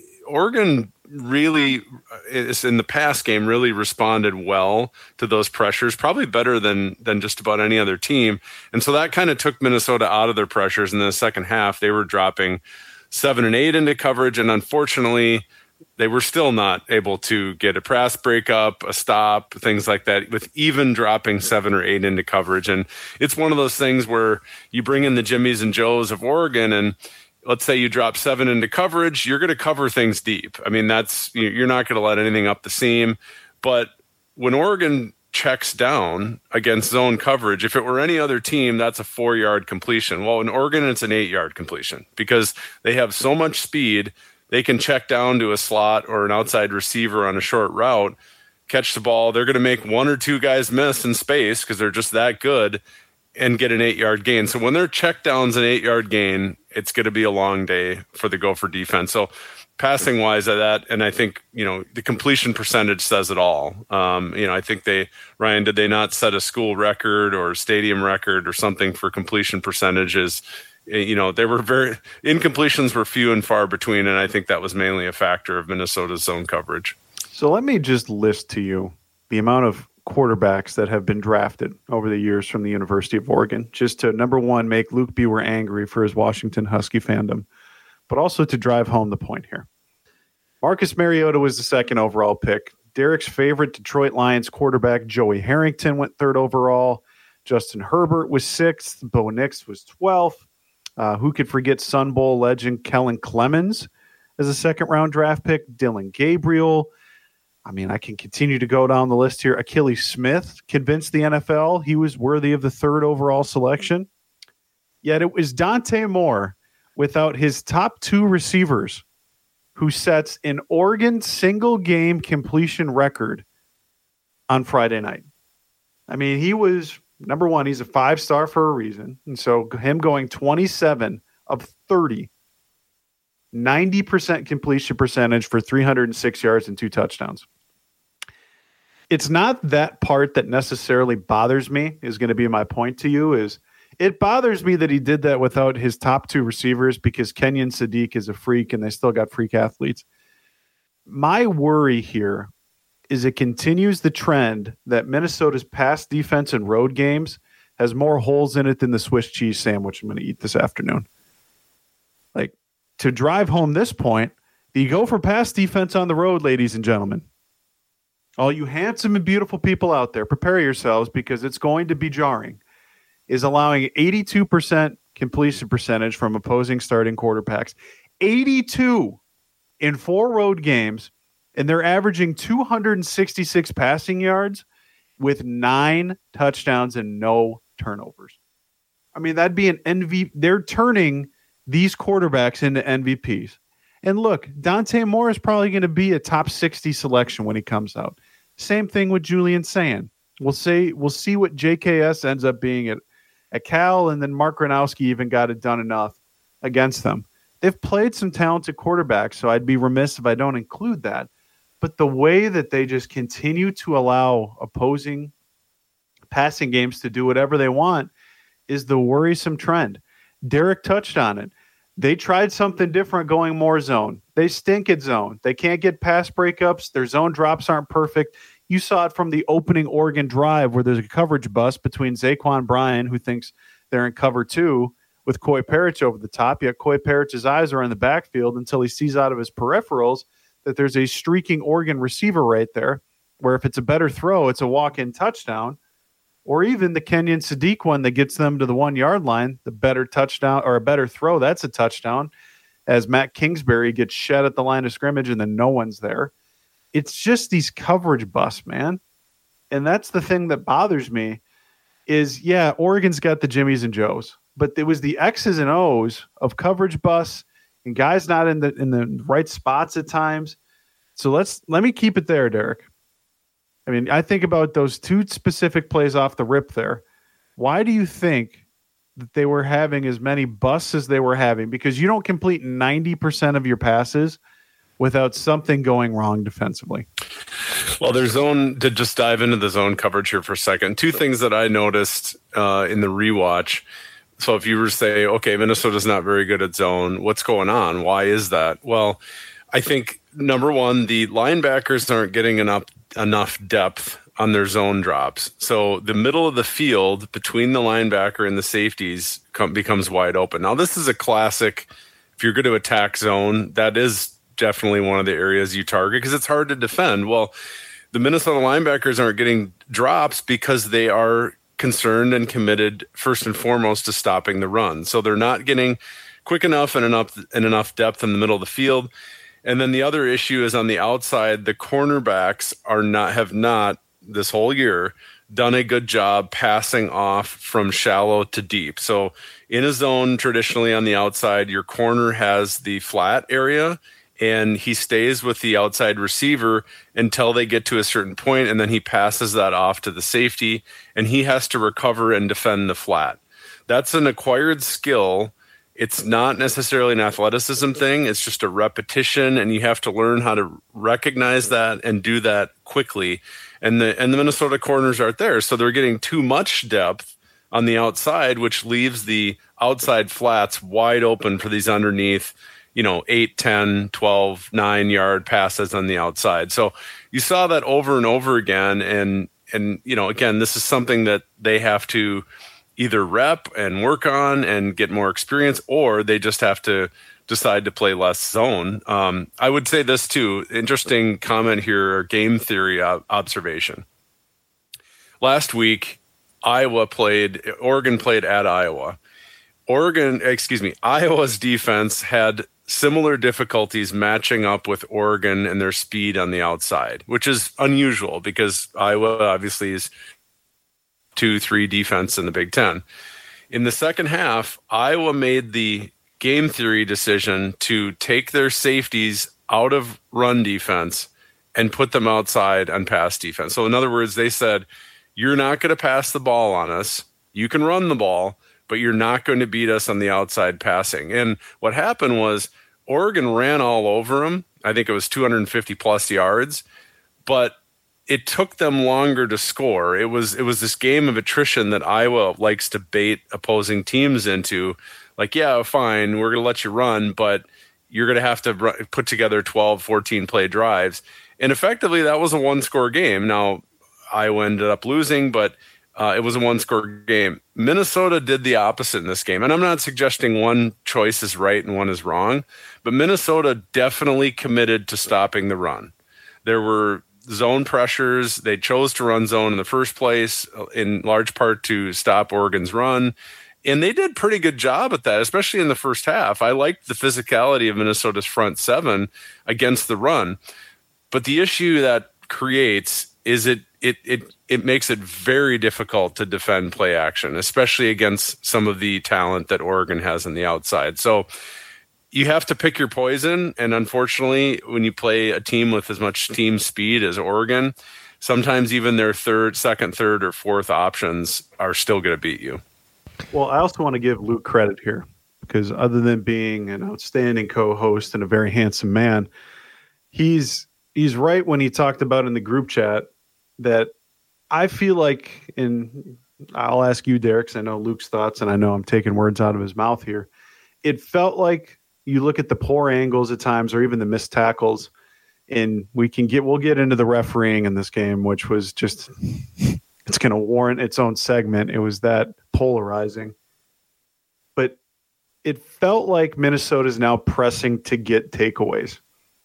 Speaker 5: Oregon really is in the pass game really responded well to those pressures, probably better than than just about any other team. And so that kind of took Minnesota out of their pressures. In the second half, they were dropping seven and eight into coverage. And unfortunately, they were still not able to get a pass breakup, a stop, things like that, with even dropping seven or eight into coverage. And it's one of those things where you bring in the Jimmies and Joes of Oregon, and let's say you drop seven into coverage, you're going to cover things deep. I mean, that's, you're not going to let anything up the seam. But when Oregon checks down against zone coverage, if it were any other team, that's a four yard completion. Well, in Oregon, it's an eight yard completion because they have so much speed. They can check down to a slot or an outside receiver on a short route, catch the ball. They're going to make one or two guys miss in space because they're just that good, and get an eight-yard gain. So when their check down's an eight-yard gain, it's going to be a long day for the Gopher defense. So passing-wise of that, and I think, you know, the completion percentage says it all. Um, you know, I think they, Ryan, did they not set a school record or stadium record or something for completion percentages? You know, they were very, incompletions were few and far between, and I think that was mainly a factor of Minnesota's zone coverage.
Speaker 4: So let me just list to you the amount of quarterbacks that have been drafted over the years from the University of Oregon, just to, number one, make Luke Bewer angry for his Washington Husky fandom, but also to drive home the point here. Marcus Mariota was the second overall pick. Derek's favorite Detroit Lions quarterback, Joey Harrington, went third overall. Justin Herbert was sixth. Bo Nix was twelfth. Uh, who could forget Sun Bowl legend Kellen Clemens as a second-round draft pick? Dylan Gabriel. I mean, I can continue to go down the list here. Achilles Smith convinced the N F L he was worthy of the third overall selection. Yet it was Dante Moore without his top two receivers who sets an Oregon single game completion record on Friday night. I mean, he was, number one, he's a five-star for a reason. And so him going twenty-seven of thirty, ninety percent completion percentage for three hundred six yards and two touchdowns. It's not that part that necessarily bothers me, is going to be my point to you, is it bothers me that he did that without his top two receivers because Kenyon Sadiq is a freak and they still got freak athletes. My worry here is it continues the trend that Minnesota's pass defense in road games has more holes in it than the Swiss cheese sandwich I'm going to eat this afternoon. Like, to drive home this point, you go for pass defense on the road, ladies and gentlemen. All you handsome and beautiful people out there, prepare yourselves because it's going to be jarring, is allowing eighty-two percent completion percentage from opposing starting quarterbacks. eighty-two in four road games, and they're averaging two hundred sixty-six passing yards with nine touchdowns and no turnovers. I mean, that'd be an M V P. They're turning these quarterbacks into M V Ps. And look, Dante Moore is probably going to be a top sixty selection when he comes out. Same thing with Julian Sand. We'll say we'll see what J K S ends up being at, at Cal, and then Mark Gronowski even got it done enough against them. They've played some talented quarterbacks, so I'd be remiss if I don't include that. But the way that they just continue to allow opposing passing games to do whatever they want is the worrisome trend. Derek touched on it. They tried something different going more zone. They stink at zone. They can't get pass breakups. Their zone drops aren't perfect. You saw it from the opening Oregon drive where there's a coverage bust between Zaquan Bryan, who thinks they're in cover two, with Coy Parrish over the top. Yet Coy Parrish's eyes are in the backfield until he sees out of his peripherals that there's a streaking Oregon receiver right there, where if it's a better throw, it's a walk-in touchdown. Or even the Kenyon Sadiq one that gets them to the one-yard line, the better touchdown or a better throw, that's a touchdown, as Matt Kingsbury gets shed at the line of scrimmage and then no one's there. It's just these coverage busts, man. And that's the thing that bothers me is, yeah, Oregon's got the Jimmies and Joes, but it was the X's and O's of coverage busts and guys not in the in the right spots at times. So let's let me keep it there, Derek. I mean, I think about those two specific plays off the rip there. Why do you think that they were having as many busts as they were having? Because you don't complete ninety percent of your passes without something going wrong defensively.
Speaker 5: Well, their zone, to just dive into the zone coverage here for a second, two things that I noticed uh, in the rewatch. So if you were to say, okay, Minnesota's not very good at zone, what's going on? Why is that? Well, I think, number one, the linebackers aren't getting enough enough depth on their zone drops. So the middle of the field between the linebacker and the safeties com- becomes wide open. Now, this is a classic. If you're going to attack zone, that is definitely one of the areas you target because it's hard to defend. Well, the Minnesota linebackers aren't getting drops because they are concerned and committed first and foremost to stopping the run. So they're not getting quick enough and enough and enough depth in the middle of the field. And then the other issue is on the outside, the cornerbacks are not have not this whole year done a good job passing off from shallow to deep. So in a zone, traditionally on the outside, your corner has the flat area and he stays with the outside receiver until they get to a certain point, and then he passes that off to the safety and he has to recover and defend the flat. That's an acquired skill. It's not necessarily an athleticism thing. It's just a repetition, and you have to learn how to recognize that and do that quickly. And the and the Minnesota corners aren't there, so they're getting too much depth on the outside, which leaves the outside flats wide open for these underneath, you know, eight, ten, twelve, nine-yard passes on the outside. So you saw that over and over again, and and you know, again, this is something that they have to either rep and work on and get more experience, or they just have to decide to play less zone. Um, I would say this too, interesting comment here, or game theory observation. Last week, Iowa played, Oregon played at Iowa. Oregon, excuse me, Iowa's defense had similar difficulties matching up with Oregon and their speed on the outside, which is unusual because Iowa obviously is two, three defense in the Big Ten. In the second half, Iowa made the game theory decision to take their safeties out of run defense and put them outside on pass defense. So in other words, they said, you're not going to pass the ball on us. You can run the ball, but you're not going to beat us on the outside passing. And what happened was Oregon ran all over them. I think it was two hundred fifty plus yards, but it took them longer to score. It was it was this game of attrition that Iowa likes to bait opposing teams into. Like, yeah, fine, we're going to let you run, but you're going to have to run, put together twelve, fourteen play drives. And effectively, that was a one-score game. Now, Iowa ended up losing, but uh, it was a one-score game. Minnesota did the opposite in this game. And I'm not suggesting one choice is right and one is wrong, but Minnesota definitely committed to stopping the run. There were zone pressures. They chose to run zone in the first place, in large part to stop Oregon's run. And they did a pretty good job at that, especially in the first half. I liked the physicality of Minnesota's front seven against the run. But the issue that creates is it it it it makes it very difficult to defend play action, especially against some of the talent that Oregon has on the outside. So you have to pick your poison. And unfortunately, when you play a team with as much team speed as Oregon, sometimes even their third, second, third, or fourth options are still going to beat you.
Speaker 4: Well, I also want to give Luke credit here because other than being an outstanding co-host and a very handsome man, he's he's right when he talked about in the group chat that I feel like, and I'll ask you, Derek, because I know Luke's thoughts and I know I'm taking words out of his mouth here. It felt like you look at the poor angles at times or even the missed tackles, and we can get we'll get into the refereeing in this game, which was just it's going to warrant its own segment. It was that polarizing. But it felt like Minnesota's now pressing to get takeaways.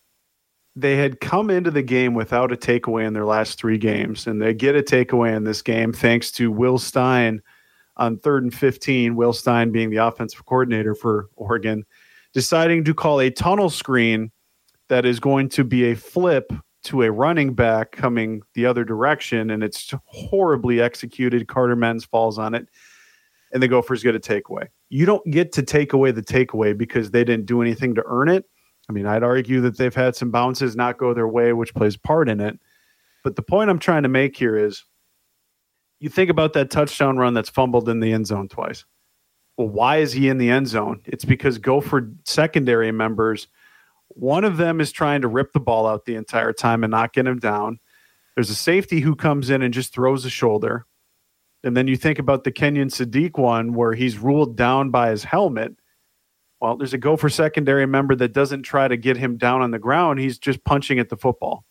Speaker 4: They had come into the game without a takeaway in their last three games, and they get a takeaway in this game thanks to Will Stein on third and fifteen, Will Stein being the offensive coordinator for Oregon, deciding to call a tunnel screen that is going to be a flip to a running back coming the other direction, and it's horribly executed. Carter Menz falls on it, and the Gophers get a takeaway. You don't get to take away the takeaway because they didn't do anything to earn it. I mean, I'd argue that they've had some bounces not go their way, which plays part in it. But the point I'm trying to make here is you think about that touchdown run that's fumbled in the end zone twice. Well, why is he in the end zone? It's because Gopher secondary members, one of them is trying to rip the ball out the entire time and not get him down. There's a safety who comes in and just throws a shoulder. And then you think about the Kenyon Sadiq one where he's ruled down by his helmet. Well, there's a Gopher secondary member that doesn't try to get him down on the ground. He's just punching at the football.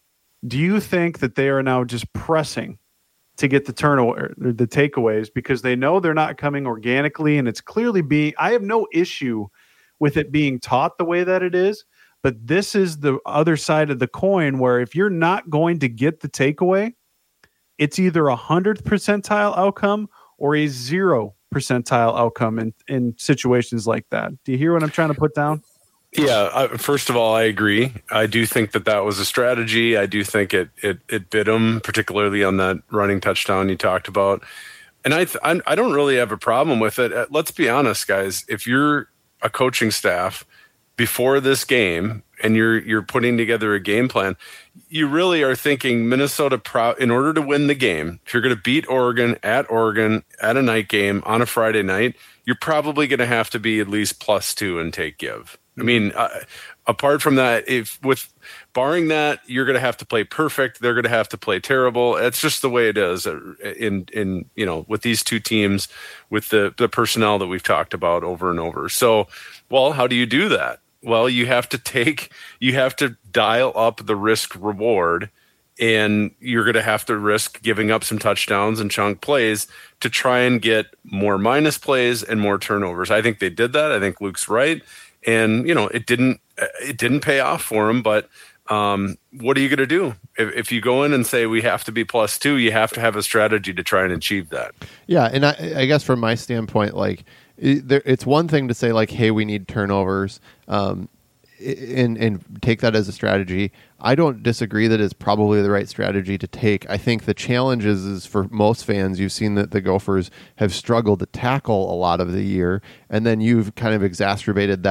Speaker 4: Do you think that they are now just pressing to get the turnover, the takeaways, because they know they're not coming organically, and it's clearly being, I have no issue with it being taught the way that it is, but this is the other side of the coin where if you're not going to get the takeaway, it's either a hundredth percentile outcome or a zero percentile outcome in, in situations like that. Do you hear what I'm trying to put down?
Speaker 5: Yeah. Uh, first of all, I agree. I do think that that was a strategy. I do think it it it bit them, particularly on that running touchdown you talked about. And I th- I, I don't really have a problem with it. Uh, let's be honest, guys. If you're a coaching staff before this game and you're you're putting together a game plan, you really are thinking Minnesota pro- in order to win the game, if you're going to beat Oregon at Oregon at a night game on a Friday night, you're probably going to have to be at least plus two and take give. I mean, uh, apart from that, if with barring that, you're going to have to play perfect. They're going to have to play terrible. It's just the way it is in, in, you know, with these two teams, with the, the personnel that we've talked about over and over. So, well, how do you do that? Well, you have to take, you have to dial up the risk reward, and you're going to have to risk giving up some touchdowns and chunk plays to try and get more minus plays and more turnovers. I think they did that. I think Luke's right. And, you know, it didn't, it didn't pay off for him, but um, what are you going to do? If, if you go in and say we have to be plus two, you have to have a strategy to try and achieve that.
Speaker 3: Yeah. And I, I guess from my standpoint, like it, there, it's one thing to say like, hey, we need turnovers um, and, and take that as a strategy. I don't disagree that it's probably the right strategy to take. I think the challenge is, is for most fans, you've seen that the Gophers have struggled to tackle a lot of the year, and then you've kind of exacerbated that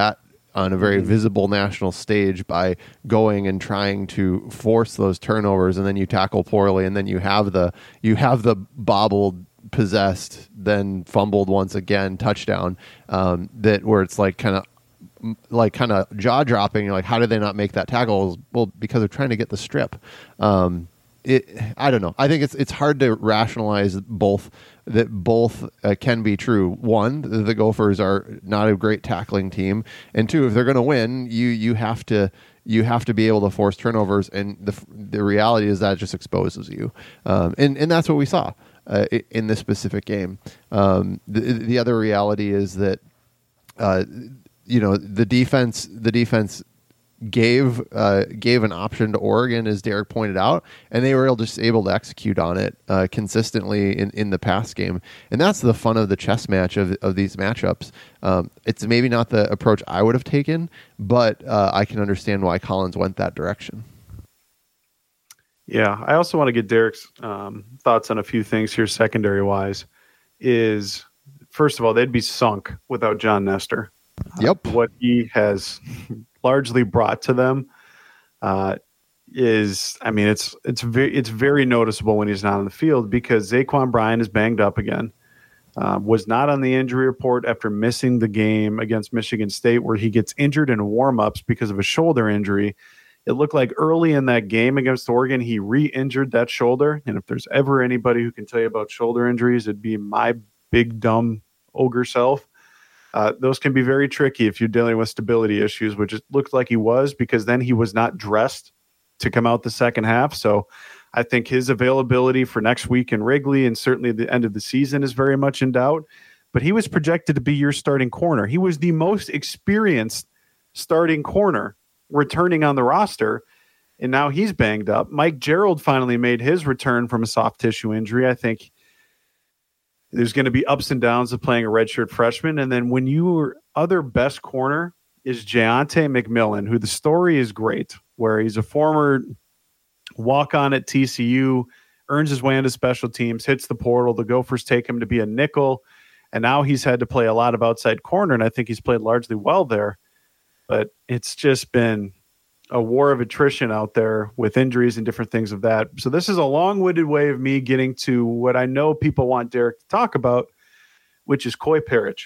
Speaker 3: on a very visible national stage by going and trying to force those turnovers, and then you tackle poorly, and then you have the you have the bobbled, possessed, then fumbled once again touchdown, um, that where it's like kind of like kind of jaw dropping. You're like, how did they not make that tackle? Well, because they're trying to get the strip. Um, it I don't know. I think it's it's hard to rationalize both. That both uh, can be true. One, the Gophers are not a great tackling team, and two, if they're going to win, you you have to you have to be able to force turnovers, and the the reality is that just exposes you, um, and and that's what we saw uh, in this specific game. Um, the the other reality is that uh, you know the defense the defense. gave uh, gave an option to Oregon, as Derek pointed out, and they were able, just able to execute on it uh, consistently in, in the pass game. And that's the fun of the chess match of, of these matchups. Um, it's maybe not the approach I would have taken, but uh, I can understand why Collins went that direction.
Speaker 4: Yeah, I also want to get Derek's um, thoughts on a few things here secondary-wise. Is, first of all, they'd be sunk without John Nestor.
Speaker 3: Yep.
Speaker 4: Uh, what he has largely brought to them uh, is, I mean, it's it's very it's very noticeable when he's not on the field, because Zaquan Bryan is banged up again. Uh, was not on the injury report after missing the game against Michigan State, where he gets injured in warm-ups because of a shoulder injury. It looked like early in that game against Oregon, he re-injured that shoulder. And if there's ever anybody who can tell you about shoulder injuries, it'd be my big, dumb ogre self. Uh, those can be very tricky if you're dealing with stability issues, which it looked like he was, because then he was not dressed to come out the second half. So I think his availability for next week in Wrigley and certainly the end of the season is very much in doubt. But he was projected to be your starting corner. He was the most experienced starting corner returning on the roster, and now he's banged up. Mike Gerald finally made his return from a soft tissue injury. I think there's going to be ups and downs of playing a redshirt freshman. And then when your other best corner is Ja'Ante McMillan, who the story is great, where he's a former walk-on at T C U, earns his way into special teams, hits the portal. The Gophers take him to be a nickel, and now he's had to play a lot of outside corner, and I think he's played largely well there. But it's just been a war of attrition out there with injuries and different things of that. So this is a long-winded way of me getting to what I know people want Derek to talk about, which is Coy Parrish.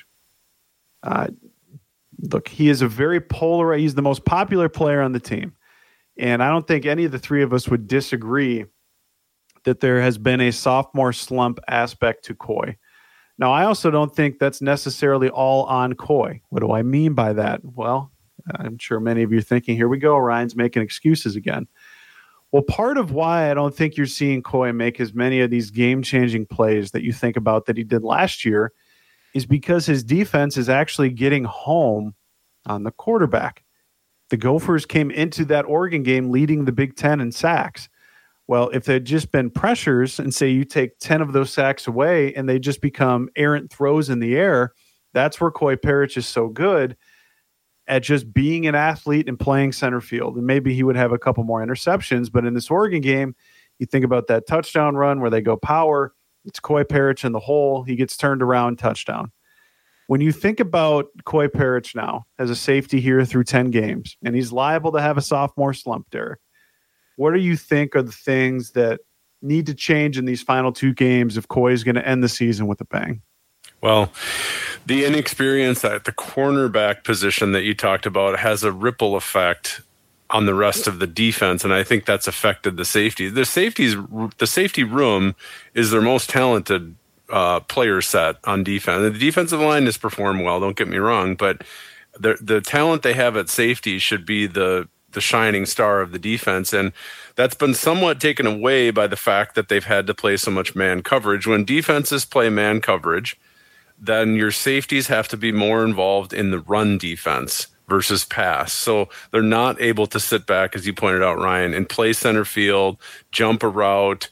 Speaker 4: Uh, look, he is a very polar. He's the most popular player on the team. And I don't think any of the three of us would disagree that there has been a sophomore slump aspect to Coy. Now, I also don't think that's necessarily all on Coy. What do I mean by that? Well, I'm sure many of you are thinking, here we go, Ryan's making excuses again. Well, part of why I don't think you're seeing Coy make as many of these game-changing plays that you think about that he did last year is because his defense is actually getting home on the quarterback. The Gophers came into that Oregon game leading the Big Ten in sacks. Well, if they'd just been pressures and say you take ten of those sacks away and they just become errant throws in the air, that's where Coy Parrish is so good at just being an athlete and playing center field. And maybe he would have a couple more interceptions, but in this Oregon game, you think about that touchdown run where they go power, it's Coy Parrish in the hole, he gets turned around, touchdown. When you think about Coy Parrish now as a safety here through ten games, and he's liable to have a sophomore slump, Derek, what do you think are the things that need to change in these final two games if Coy is going to end the season with a bang?
Speaker 5: Well, the inexperience at the cornerback position that you talked about has a ripple effect on the rest of the defense, and I think that's affected the safety. The safeties, the safety room is their most talented uh, player set on defense. The defensive line has performed well, don't get me wrong, but the the talent they have at safety should be the the shining star of the defense, and that's been somewhat taken away by the fact that they've had to play so much man coverage. When defenses play man coverage, then your safeties have to be more involved in the run defense versus pass. So they're not able to sit back, as you pointed out, Ryan, and play center field, jump a route,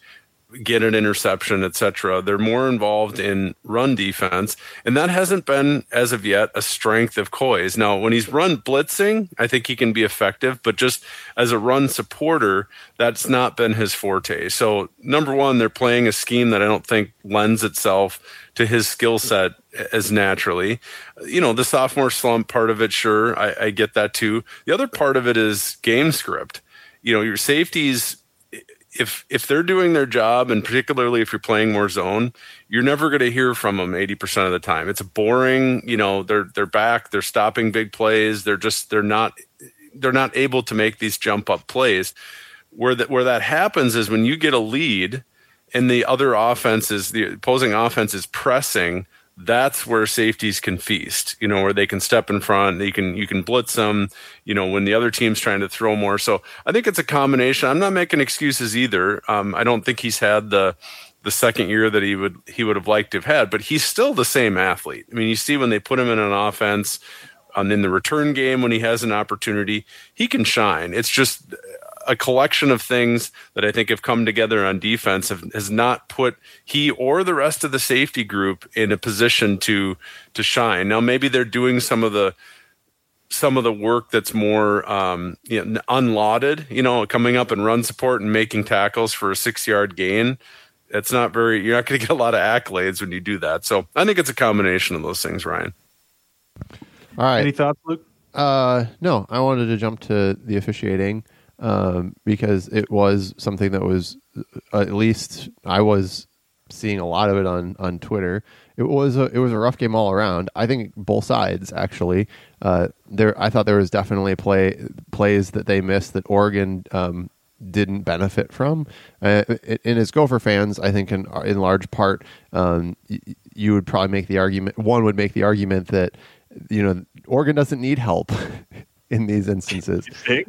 Speaker 5: get an interception, et cetera. They're more involved in run defense, and that hasn't been, as of yet, a strength of Coy's. Now, when he's run blitzing, I think he can be effective, but just as a run supporter, that's not been his forte. So, number one, they're playing a scheme that I don't think lends itself to his skill set as naturally. You know, the sophomore slump part of it, sure, I, I get that too. The other part of it is game script. You know, your safeties, if if they're doing their job, and particularly if you're playing more zone, you're never going to hear from them eighty percent of the time. It's boring. You know, they're they're back. They're stopping big plays. They're just they're not they're not able to make these jump up plays. Where that where that happens is when you get a lead, and the other offense is the opposing offense is pressing. That's where safeties can feast, you know, where they can step in front, you can you can blitz them, you know, when the other team's trying to throw more. So I think it's a combination. I'm not making excuses either. Um, I don't think he's had the the second year that he would he would have liked to have had, but he's still the same athlete. I mean, you see when they put him in an offense, um, in the return game when he has an opportunity, he can shine. It's just a collection of things that I think have come together on defense have, has not put he or the rest of the safety group in a position to to shine. Now, maybe they're doing some of the some of the work that's more um, you know, unlauded, you know, coming up and run support and making tackles for a six-yard gain. It's not very, you're not going to get a lot of accolades when you do that. So I think it's a combination of those things, Ryan.
Speaker 3: All right.
Speaker 4: Any thoughts, Luke?
Speaker 3: Uh, no, I wanted to jump to the officiating. Um, because it was something that was, uh, at least I was seeing a lot of it on, on Twitter. It was a, it was a rough game all around. I think both sides actually. Uh, there, I thought there was definitely play plays that they missed that Oregon um, didn't benefit from. Uh, and as Gopher fans, I think in in large part, um, y- you would probably make the argument. One would make the argument that you know Oregon doesn't need help. In these instances,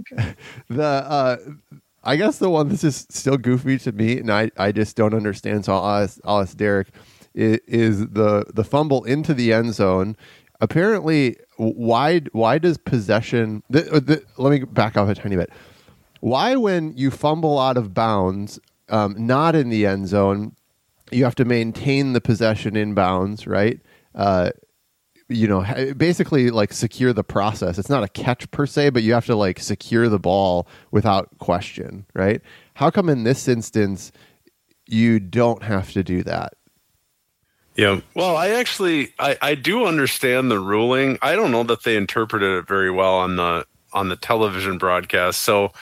Speaker 3: the uh, I guess the one that's just still goofy to me, and I, I just don't understand. So I'll ask, I'll ask Derek, is, is the the fumble into the end zone. Apparently, why why does possession? The, the, let me back up a tiny bit. Why, when you fumble out of bounds, um, not in the end zone, you have to maintain the possession in bounds, right? Uh, you know, basically like secure the process. It's not a catch per se, but you have to like secure the ball without question, right? How come in this instance you don't have to do that?
Speaker 5: Yeah. Well, I actually, I, I do understand the ruling. I don't know that they interpreted it very well on the, on the television broadcast. So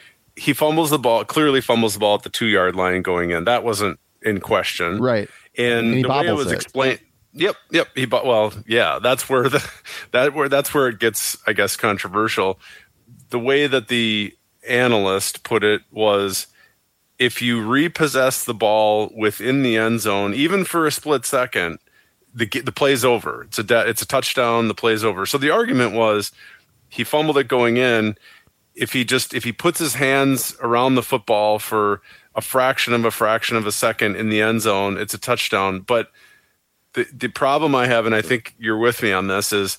Speaker 5: he fumbles the ball, clearly fumbles the ball at the two yard line going in. That wasn't in question.
Speaker 3: Right.
Speaker 5: And, and the way it was explained, Yep, yep. He bought. Well, yeah. That's where the that where that's where it gets, I guess, controversial. The way that the analyst put it was, if you repossess the ball within the end zone, even for a split second, the the play's over. It's a de- it's a touchdown. The play's over. So the argument was, he fumbled it going in. If he just if he puts his hands around the football for a fraction of a fraction of a second in the end zone, it's a touchdown. But The the problem I have, and I think you're with me on this, is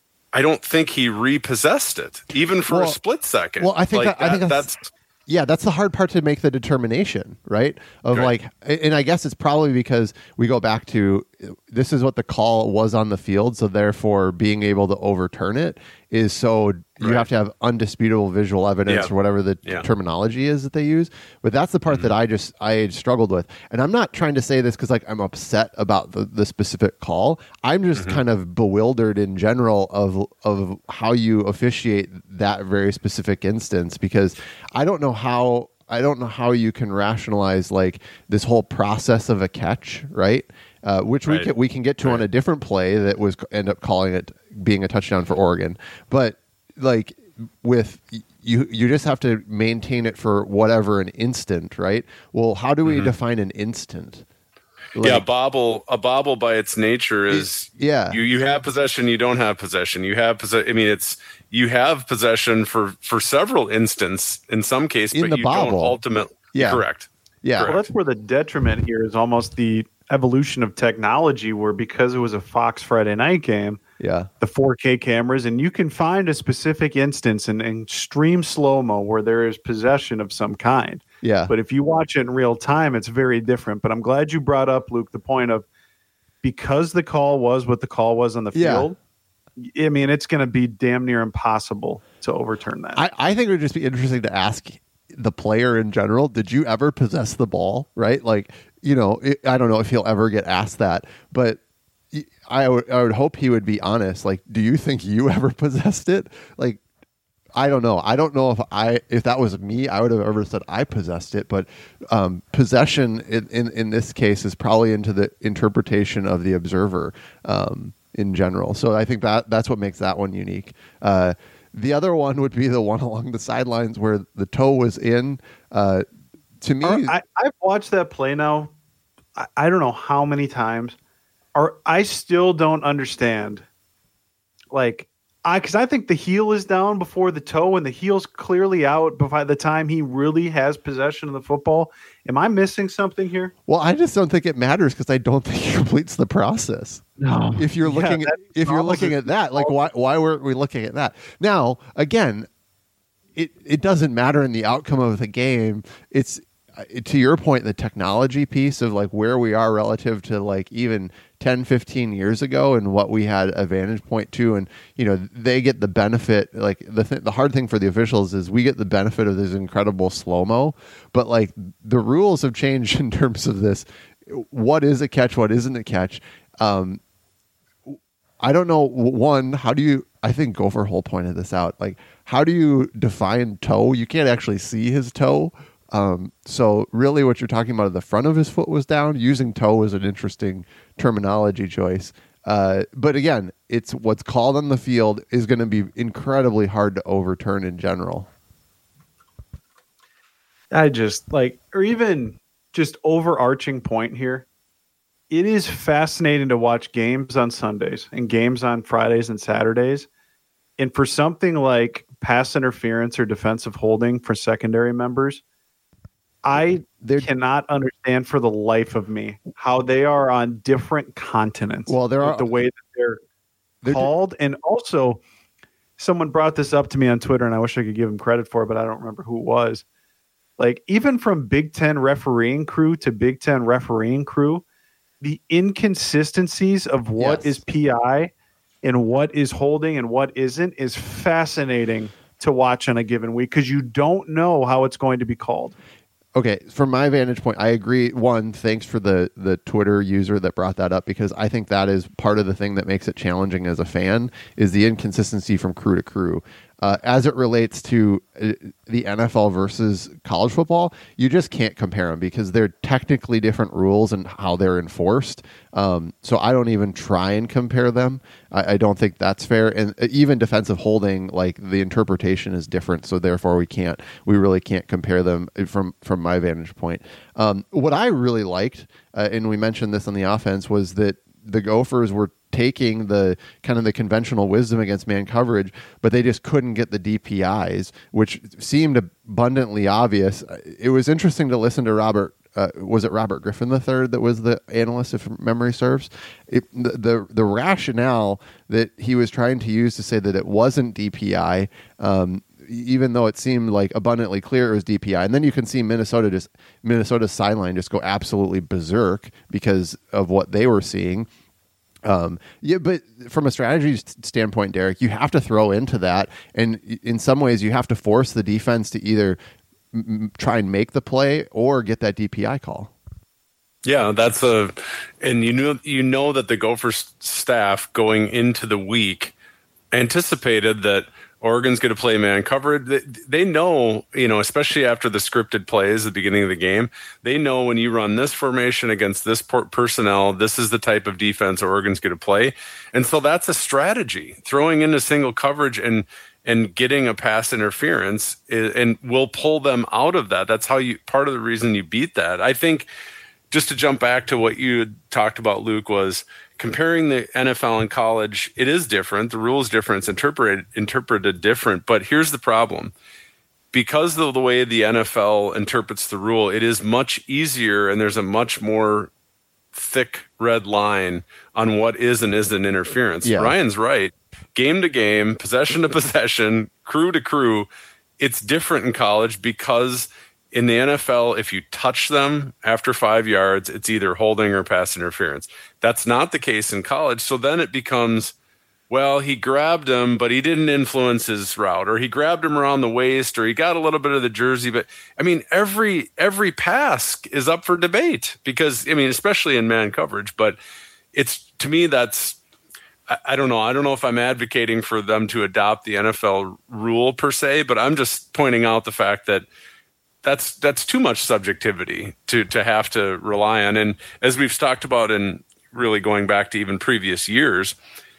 Speaker 5: I don't think he repossessed it, even for
Speaker 3: well,
Speaker 5: a split second.
Speaker 3: Well, I think
Speaker 5: like
Speaker 3: that, I think
Speaker 5: that's,
Speaker 3: that's yeah, that's the hard part to make the determination, right? Of
Speaker 5: right.
Speaker 3: like, and I guess it's probably because we go back to this is what the call was on the field, so therefore being able to overturn it is so you
Speaker 5: right.
Speaker 3: have to have undisputable visual evidence
Speaker 5: yeah.
Speaker 3: or whatever the
Speaker 5: yeah.
Speaker 3: terminology is that they use. But that's the part
Speaker 5: mm-hmm.
Speaker 3: that I just I struggled with, and I'm not trying to say this because like I'm upset about the, the specific call. I'm just
Speaker 5: mm-hmm.
Speaker 3: kind of bewildered in general of of how you officiate that very specific instance, because I don't know how I don't know how you can rationalize like this whole process of a catch, right? Uh, which
Speaker 5: right.
Speaker 3: we can we can get to
Speaker 5: right.
Speaker 3: on a different play that was end up calling it being a touchdown for Oregon. But like with you, you just have to maintain it for whatever an instant, right? Well, how do we
Speaker 5: mm-hmm. define
Speaker 3: an instant?
Speaker 5: Like, yeah, bobble a bobble by its nature is
Speaker 3: yeah.
Speaker 5: You you have possession, you don't have possession. You have possession. I mean, it's you have possession for for several instances in some case,
Speaker 3: in
Speaker 5: but
Speaker 3: the
Speaker 5: you
Speaker 3: bobble.
Speaker 5: don't ultimately.
Speaker 3: Yeah,
Speaker 5: correct.
Speaker 3: Yeah,
Speaker 5: correct.
Speaker 4: Well, that's where the detriment here is almost the evolution of technology, where because it was a Fox Friday night game,
Speaker 3: Yeah.
Speaker 4: the four K cameras, and you can find a specific instance in extreme slow-mo where there is possession of some kind.
Speaker 3: Yeah.
Speaker 4: But if you watch it in real time, it's very different. But I'm glad you brought up, Luke, the point of because the call was what the call was on the field, yeah. I mean, it's going to be damn near impossible to overturn that.
Speaker 3: I, I think it would just be interesting to ask the player in general, did you ever possess the ball, right? Like, you know, it, I don't know if he'll ever get asked that, but I would, I would hope he would be honest. Like, do you think you ever possessed it? Like, I don't know. I don't know if I, if that was me, I would have ever said I possessed it, but um, possession in, in, in this case is probably into the interpretation of the observer um, in general. So I think that that's what makes that one unique. Uh, the other one would be the one along the sidelines where the toe was in. Uh, to me,
Speaker 4: I, I've watched that play now. I, I don't know how many times. Or I still don't understand. Like, I because I think the heel is down before the toe, and the heel's clearly out by the time he really has possession of the football. Am I missing something here?
Speaker 3: Well, I just don't think it matters because I don't think he completes the process.
Speaker 4: No.
Speaker 3: If you're
Speaker 4: Yeah,
Speaker 3: looking at if you're looking at that, like why why weren't we looking at that? Now, again, it it doesn't matter in the outcome of the game. It's to your point, the technology piece of like where we are relative to like even ten, fifteen years ago and what we had a vantage point to. And, you know, they get the benefit, like the th- the hard thing for the officials is we get the benefit of this incredible slow-mo, but like the rules have changed in terms of this. What is a catch? What isn't a catch? Um, I don't know. One, how do you, I think Gopher Hole pointed this out. Like, how do you define toe? You can't actually see his toe. Um, so really what you're talking about, the front of his foot was down. Using toe is an interesting terminology choice. Uh, but again, it's what's called on the field is going to be incredibly hard to overturn in general.
Speaker 4: I just like, or even just overarching point here. It is fascinating to watch games on Sundays and games on Fridays and Saturdays. And for something like pass interference or defensive holding for secondary members, I They're, cannot understand for the life of me how they are on different continents.
Speaker 3: Well, there are
Speaker 4: the way that they're, they're called, and also someone brought this up to me on Twitter, and I wish I could give him credit for it, but I don't remember who it was. Like even from Big Ten refereeing crew to Big Ten refereeing crew, the inconsistencies of what yes. is P I and what is holding and what isn't is fascinating to watch on a given week because you don't know how it's going to be called.
Speaker 3: Okay, from my vantage point, I agree. One, thanks for the, the Twitter user that brought that up because I think that is part of the thing that makes it challenging as a fan is the inconsistency from crew to crew. Uh, as it relates to uh, the N F L versus college football, you just can't compare them because they're technically different rules and how they're enforced. Um, so I don't even try and compare them. I, I don't think that's fair. And even defensive holding, like the interpretation is different. So therefore we can't, we really can't compare them from, from my vantage point. Um, what I really liked, uh, and we mentioned this on the offense, was that the Gophers were taking the kind of the conventional wisdom against man coverage, but they just couldn't get the D P Is, which seemed abundantly obvious. It was interesting to listen to Robert. Uh, was it Robert Griffin the third that was the analyst, if memory serves? It, the, the the rationale that he was trying to use to say that it wasn't D P I, um, even though it seemed like abundantly clear it was D P I, and then you can see Minnesota just Minnesota's sideline just go absolutely berserk because of what they were seeing. Um, yeah, but from a strategy standpoint, Derek, you have to throw into that, and in some ways, you have to force the defense to either m- try and make the play or get that D P I call.
Speaker 5: Yeah, that's a, and you know, you know that the Gophers staff going into the week anticipated that Oregon's going to play man coverage. They, they know, you know, especially after the scripted plays at the beginning of the game, they know when you run this formation against this personnel, this is the type of defense Oregon's going to play. And so that's a strategy. Throwing into single coverage and and getting a pass interference is, and will pull them out of that. That's how you, part of the reason you beat that. I think just to jump back to what you talked about, Luke, was comparing the N F L and college, it is different. The rule is different. It's interpreted, interpreted different. But here's the problem. Because of the way the N F L interprets the rule, it is much easier and there's a much more thick red line on what is and isn't interference.
Speaker 3: Yeah.
Speaker 5: Ryan's right. Game to game, possession to possession, crew to crew, it's different in college because in the N F L, if you touch them after five yards, it's either holding or pass interference. That's not the case in college. So then it becomes, well, he grabbed him, but he didn't influence his route, or he grabbed him around the waist, or he got a little bit of the jersey. But I mean, every every pass is up for debate because, I mean, especially in man coverage. But it's, to me, that's, I, I don't know. I don't know if I'm advocating for them to adopt the N F L rule per se, but I'm just pointing out the fact that that's that's too much subjectivity to to have to rely on. And as we've talked about, in really going back to even previous years,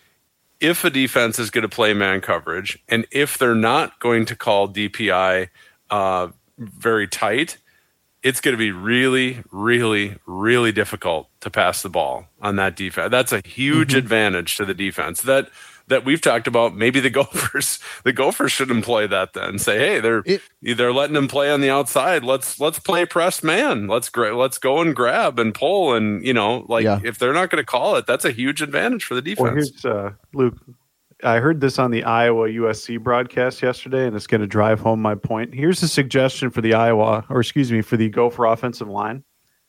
Speaker 5: if a defense is going to play man coverage, and if they're not going to call D P I uh, very tight, it's going to be really, really, really difficult to pass the ball on that defense. That's a huge mm-hmm. advantage to the defense that that we've talked about. Maybe the Gophers, the Gophers should employ that then. Say, hey, they're it, they're letting them play on the outside. Let's let's play press man. Let's gra- let's go and grab and pull, and you know, like yeah. if they're not going to call it, that's a huge advantage for the defense.
Speaker 4: Well, here's uh, Luke. I heard this on the Iowa U S C broadcast yesterday, and it's going to drive home my point. Here's a suggestion for the Iowa, or excuse me, for the Gopher offensive line.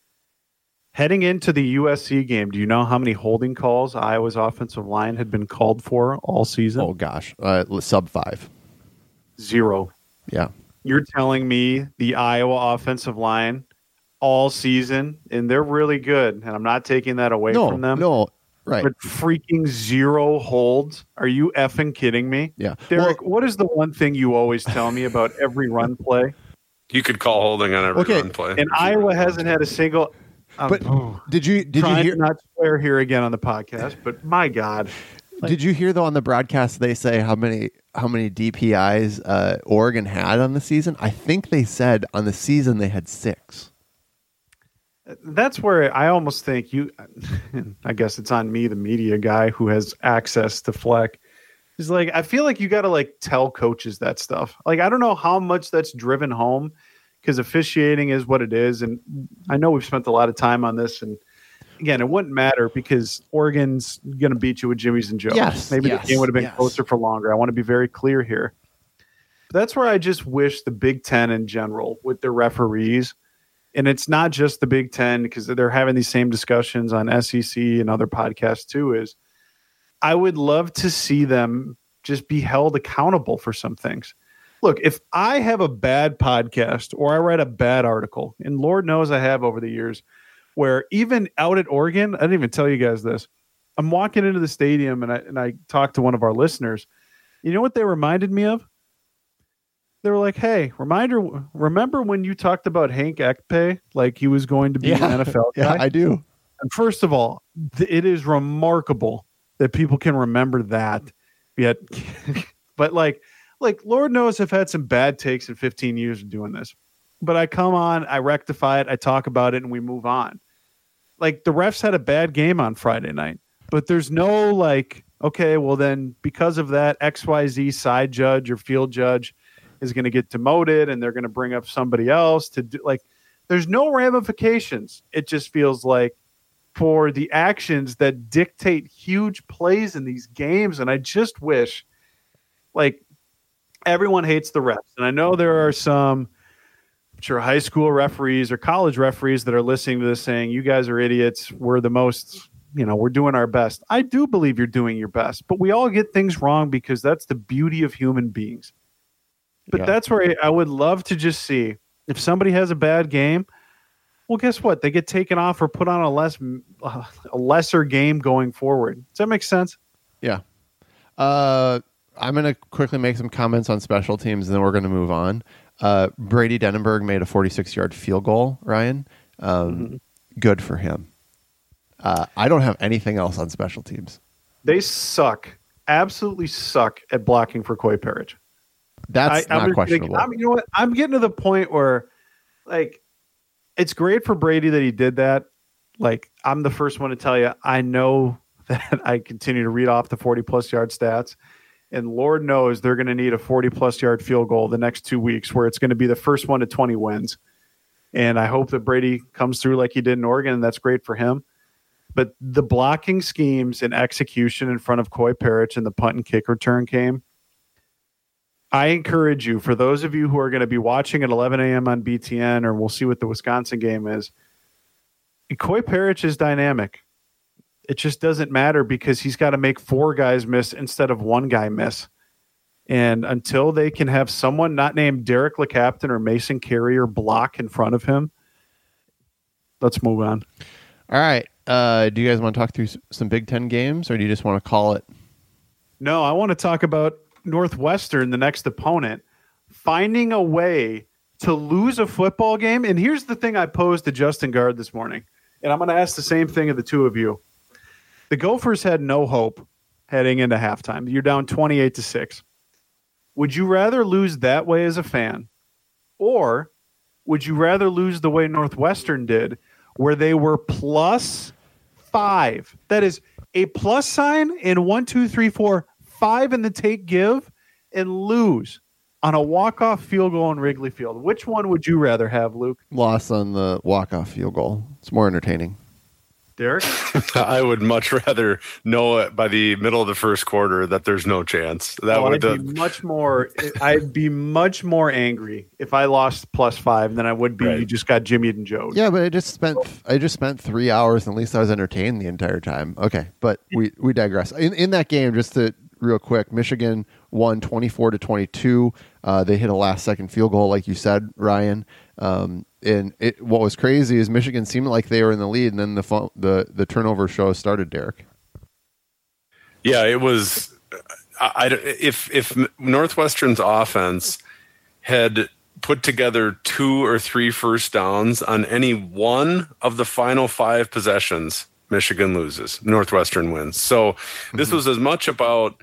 Speaker 4: Heading into the U S C game, do you know how many holding calls Iowa's offensive line had been called for all season?
Speaker 3: Oh, gosh. Uh, sub five.
Speaker 4: Zero.
Speaker 3: Yeah.
Speaker 4: You're telling me the Iowa offensive line all season, and they're really good, and I'm not taking that away
Speaker 3: no,
Speaker 4: from them.
Speaker 3: No, right.
Speaker 4: But freaking zero holds? Are you effing kidding me?
Speaker 3: Yeah.
Speaker 4: Derek,
Speaker 3: well,
Speaker 4: what is the one thing you always tell me about every run play?
Speaker 5: You could call holding on every
Speaker 3: okay.
Speaker 5: run play.
Speaker 4: And Iowa hasn't had a single... Um,
Speaker 3: but oh, did you did you hear?
Speaker 4: Not to swear here again on the podcast, but my God,
Speaker 3: like, did you hear though on the broadcast they say how many how many D P Is uh, Oregon had on the season? I think they said on the season they had six.
Speaker 4: That's where I almost think you. I guess it's on me, the media guy who has access to Fleck. Is like I feel like you got to like tell coaches that stuff. Like I don't know how much that's driven home. Because officiating is what it is. And I know we've spent a lot of time on this. And again, it wouldn't matter because Oregon's going to beat you with Jimmy's and Joe's.
Speaker 3: Yes,
Speaker 4: Maybe
Speaker 3: yes,
Speaker 4: the game would have been
Speaker 3: yes.
Speaker 4: closer for longer. I want to be very clear here. But that's where I just wish the Big Ten in general with their referees. And it's not just the Big Ten because they're having these same discussions on S E C and other podcasts too, is I would love to see them just be held accountable for some things. Look, if I have a bad podcast or I write a bad article, and Lord knows I have over the years, where even out at Oregon, I didn't even tell you guys this. I'm walking into the stadium and I and I talked to one of our listeners. You know what they reminded me of? They were like, "Hey, reminder, remember when you talked about Hank Ekpe like he was going to be
Speaker 3: yeah.
Speaker 4: an N F L guy?"
Speaker 3: Yeah, I do.
Speaker 4: And first of all, th- it is remarkable that people can remember that. Yet, but like. Like, Lord knows I've had some bad takes in fifteen years of doing this. But I come on, I rectify it, I talk about it, and we move on. Like, the refs had a bad game on Friday night. But there's no, like, okay, well then, because of that, X Y Z side judge or field judge is going to get demoted, and they're going to bring up somebody else to do, like, there's no ramifications. It just feels like for the actions that dictate huge plays in these games. And I just wish, like, everyone hates the refs. And I know there are some, I'm sure, high school referees or college referees that are listening to this saying, you guys are idiots. We're the most, you know, we're doing our best. I do believe you're doing your best, but we all get things wrong because that's the beauty of human beings. But yeah. that's where I would love to just see if somebody has a bad game, well, guess what? They get taken off or put on a less, uh, a lesser game going forward. Does that make sense?
Speaker 3: Yeah. Uh, I'm going to quickly make some comments on special teams, and then we're going to move on. Uh, Brady Denenberg made a forty-six-yard field goal, Ryan. Um, mm-hmm. Good for him. Uh, I don't have anything else on special teams.
Speaker 4: They suck, absolutely suck at blocking for Koi Parrish.
Speaker 3: That's I, not
Speaker 4: I'm
Speaker 3: questionable.
Speaker 4: Getting, I'm, you know what? I'm getting to the point where, like, it's great for Brady that he did that. Like, I'm the first one to tell you, I know that I continue to read off the forty-plus yard stats. And Lord knows they're going to need a forty-plus yard field goal the next two weeks where it's going to be the first one to twenty wins. And I hope that Brady comes through like he did in Oregon, and that's great for him. But the blocking schemes and execution in front of Coy Parrish and the punt and kick return game, I encourage you, for those of you who are going to be watching at eleven a.m. on B T N, or we'll see what the Wisconsin game is, Coy Parrish is dynamic. It just doesn't matter because he's got to make four guys miss instead of one guy miss. And until they can have someone not named Derek LeCaptain or Mason Carrier block in front of him, let's move on.
Speaker 3: All right. Uh, do you guys want to talk through some Big Ten games, or do you just want to call it?
Speaker 4: No, I want to talk about Northwestern, the next opponent, finding a way to lose a football game. And here's the thing I posed to Justin Gard this morning, and I'm going to ask the same thing of the two of you. The Gophers had no hope heading into halftime. You're down twenty-eight to six. Would you rather lose that way as a fan, or would you rather lose the way Northwestern did, where they were plus five? That is a plus sign in one, two, three, four, five in the take give, and lose on a walk-off field goal in Wrigley Field. Which one would you rather have, Luke?
Speaker 3: Loss on the walk-off field goal. It's more entertaining.
Speaker 4: Derek?
Speaker 5: I would much rather know it by the middle of the first quarter that there's no chance. That
Speaker 4: oh,
Speaker 5: would
Speaker 4: I'd be much more. I'd be much more angry if I lost plus five than I would be. Right. You just got Jimmy'd and Joe'd.
Speaker 3: Yeah, but I just spent. I just spent three hours, and at least I was entertained the entire time. Okay, but we we digress. In in that game, just to real quick, Michigan won twenty-four to twenty-two. Uh, they hit a last second field goal, like you said, Ryan. Um, and it, what was crazy is Michigan seemed like they were in the lead, and then the fo- the the turnover show started. Derek.
Speaker 5: Yeah, it was. I, I, if if Northwestern's offense had put together two or three first downs on any one of the final five possessions, Michigan loses. Northwestern wins. So this mm-hmm. was as much about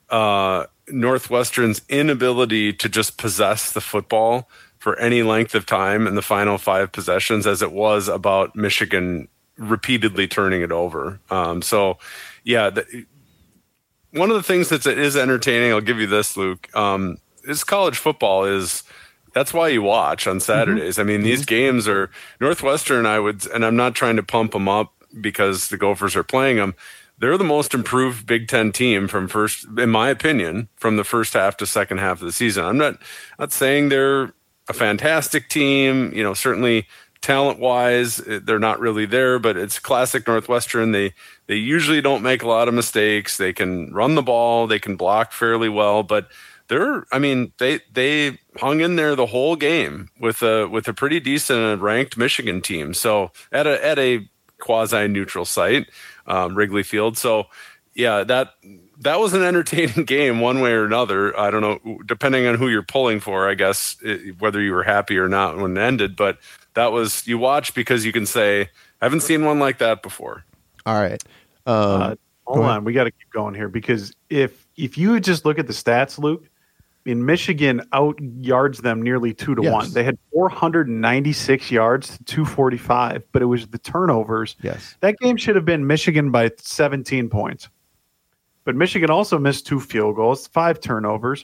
Speaker 5: uh, Northwestern's inability to just possess the football for any length of time in the final five possessions as it was about Michigan repeatedly turning it over. Um, so, yeah, the, one of the things that is entertaining, I'll give you this, Luke, um, is college football is that's why you watch on Saturdays. Mm-hmm. I mean, these mm-hmm. games are Northwestern, I would, and I'm not trying to pump them up because the Gophers are playing them. They're the most improved Big Ten team from first, in my opinion, from the first half to second half of the season. I'm not, not saying they're a fantastic team, you know, certainly talent-wise, they're not really there, but it's classic Northwestern. They they usually don't make a lot of mistakes. They can run the ball, they can block fairly well, but they're, I mean, they they hung in there the whole game with a with a pretty decent ranked Michigan team. So at a at a quasi-neutral site, um, Wrigley Field. So yeah, that. That was an entertaining game one way or another. I don't know, depending on who you're pulling for, I guess, it, whether you were happy or not when it ended. But that was, you watch because you can say, I haven't seen one like that before.
Speaker 3: All right. Um,
Speaker 4: uh, hold on. We got to keep going here because if if you just look at the stats, Luke, I mean, Michigan out yards them nearly two to yes. one. They had four hundred ninety-six yards to two forty-five, but it was the turnovers.
Speaker 3: Yes.
Speaker 4: That game should have been Michigan by seventeen points. But Michigan also missed two field goals, five turnovers.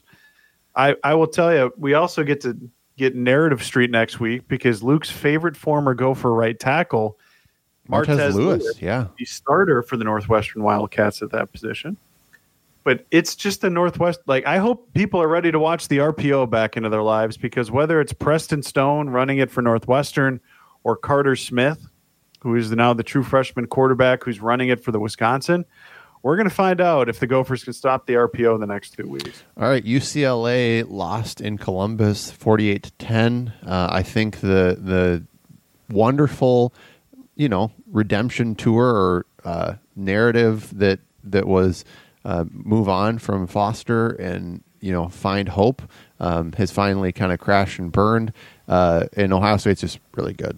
Speaker 4: I, I will tell you, we also get to get Narrative Street next week because Luke's favorite former Gopher right tackle,
Speaker 3: Martez, Martez Lewis,
Speaker 4: Lewis,
Speaker 3: yeah,
Speaker 4: the starter for the Northwestern Wildcats at that position. But it's just a Northwest. Like, I hope people are ready to watch the R P O back into their lives because whether it's Preston Stone running it for Northwestern or Carter Smith, who is now the true freshman quarterback who's running it for the Wisconsin, we're going to find out if the Gophers can stop the R P O in the next two weeks.
Speaker 3: All right, U C L A lost in Columbus, forty-eight to ten. Uh, I think the the wonderful, you know, redemption tour or uh, narrative that that was uh, move on from Foster and you know find hope um, has finally kind of crashed and burned. Uh, and Ohio State's just really good.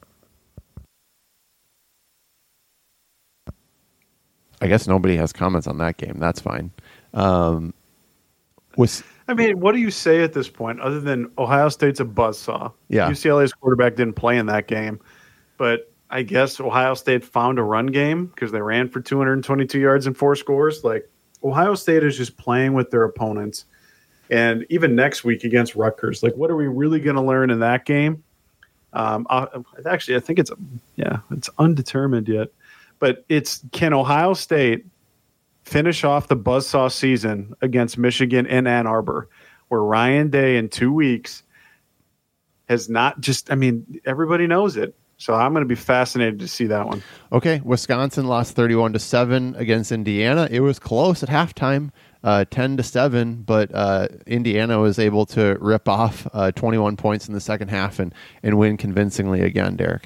Speaker 3: I guess nobody has comments on that game. That's fine. Um, was
Speaker 4: I mean, what do you say at this point other than Ohio State's a buzzsaw?
Speaker 3: Yeah.
Speaker 4: U C L A's quarterback didn't play in that game, but I guess Ohio State found a run game because they ran for two hundred twenty-two yards and four scores. Like, Ohio State is just playing with their opponents. And even next week against Rutgers, like, what are we really going to learn in that game? Um, I, actually, I think it's, yeah, it's undetermined yet. but it's can Ohio State finish off the buzzsaw season against Michigan in Ann Arbor, where Ryan Day in two weeks has not just, I mean, everybody knows it. So I'm going to be fascinated to see that one.
Speaker 3: Okay, Wisconsin lost thirty-one to seven against Indiana. It was close at halftime, uh, ten to seven, but uh, Indiana was able to rip off uh, twenty-one points in the second half and, and win convincingly again, Derek.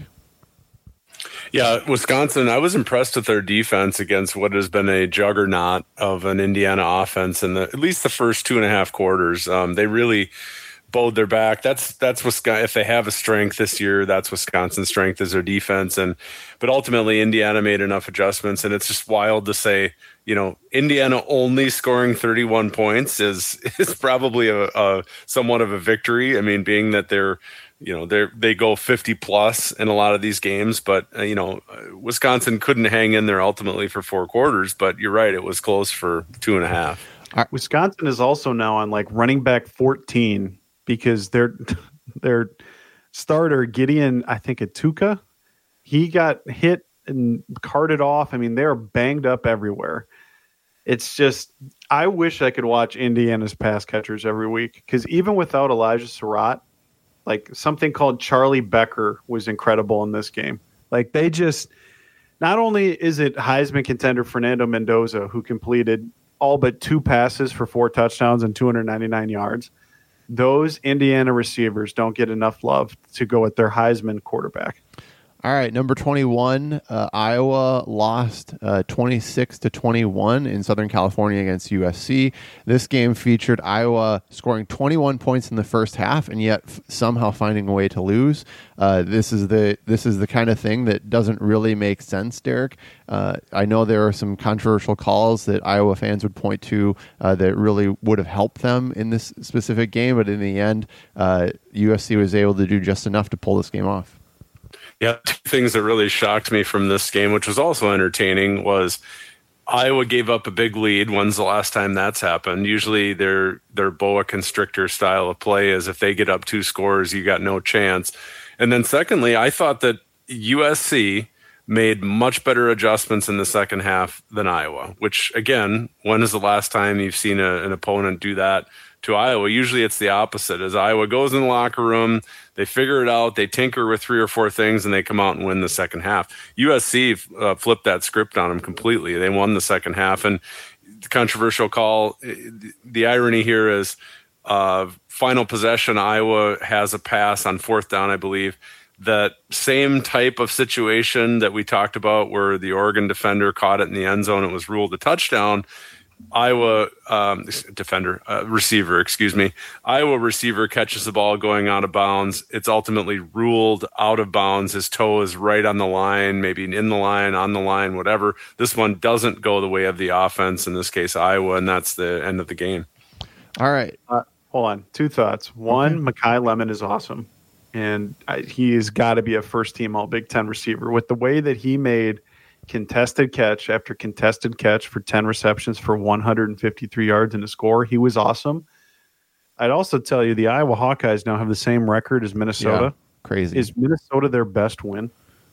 Speaker 5: Yeah, Wisconsin, I was impressed with their defense against what has been a juggernaut of an Indiana offense in the at least the first two and a half quarters. Um, they really bowed their back. That's that's Wisconsin. If they have a strength this year, that's Wisconsin's strength is their defense. And but ultimately, Indiana made enough adjustments, and it's just wild to say, you know, Indiana only scoring thirty-one points is is probably a, a somewhat of a victory. I mean, being that they're you know they they go fifty plus in a lot of these games, but uh, you know, Wisconsin couldn't hang in there ultimately for four quarters. But you're right, it was close for two and a half.
Speaker 4: Right. Wisconsin is also now on like running back fourteen. Because their their starter Gideon, I think Atuka, he got hit and carted off. I mean, they're banged up everywhere. It's just, I wish I could watch Indiana's pass catchers every week, because even without Elijah Surratt, like something called Charlie Becker was incredible in this game. Like they just, not only is it Heisman contender Fernando Mendoza, who completed all but two passes for four touchdowns and two hundred ninety-nine yards. Those Indiana receivers don't get enough love to go with their Heisman quarterback.
Speaker 3: All right, number twenty-one, uh, Iowa lost uh, twenty-six to twenty-one in Southern California against U S C. This game featured Iowa scoring twenty-one points in the first half, and yet f- somehow finding a way to lose. Uh, this is the this is the kind of thing that doesn't really make sense, Derek. Uh, I know there are some controversial calls that Iowa fans would point to uh, that really would have helped them in this specific game, but in the end, uh, U S C was able to do just enough to pull this game off.
Speaker 5: Yeah, two things that really shocked me from this game, which was also entertaining, was Iowa gave up a big lead. When's the last time that's happened? Usually their their boa constrictor style of play is if they get up two scores, you got no chance. And then secondly, I thought that U S C made much better adjustments in the second half than Iowa, which, again, when is the last time you've seen a, an opponent do that to Iowa? Usually it's the opposite. As Iowa goes in the locker room, they figure it out, they tinker with three or four things, and they come out and win the second half. U S C uh, flipped that script on them completely. They won the second half. And the controversial call, the irony here is uh, final possession, Iowa has a pass on fourth down, I believe. That same type of situation that we talked about where the Oregon defender caught it in the end zone, it was ruled a touchdown. Iowa um, defender, uh, receiver, excuse me. Iowa receiver catches the ball going out of bounds. It's ultimately ruled out of bounds. His toe is right on the line, maybe in the line, on the line, whatever. This one doesn't go the way of the offense, in this case, Iowa, and that's the end of the game.
Speaker 3: All right.
Speaker 4: Uh, hold on. Two thoughts. One, okay. Mekhi Lemon is awesome. And I, he has got to be a first-team All-Big Ten receiver. With the way that he made contested catch after contested catch for ten receptions for one hundred fifty-three yards and a score, he was awesome. I'd also tell you the Iowa Hawkeyes now have the same record as Minnesota.
Speaker 3: Yeah, crazy.
Speaker 4: Is Minnesota their best win?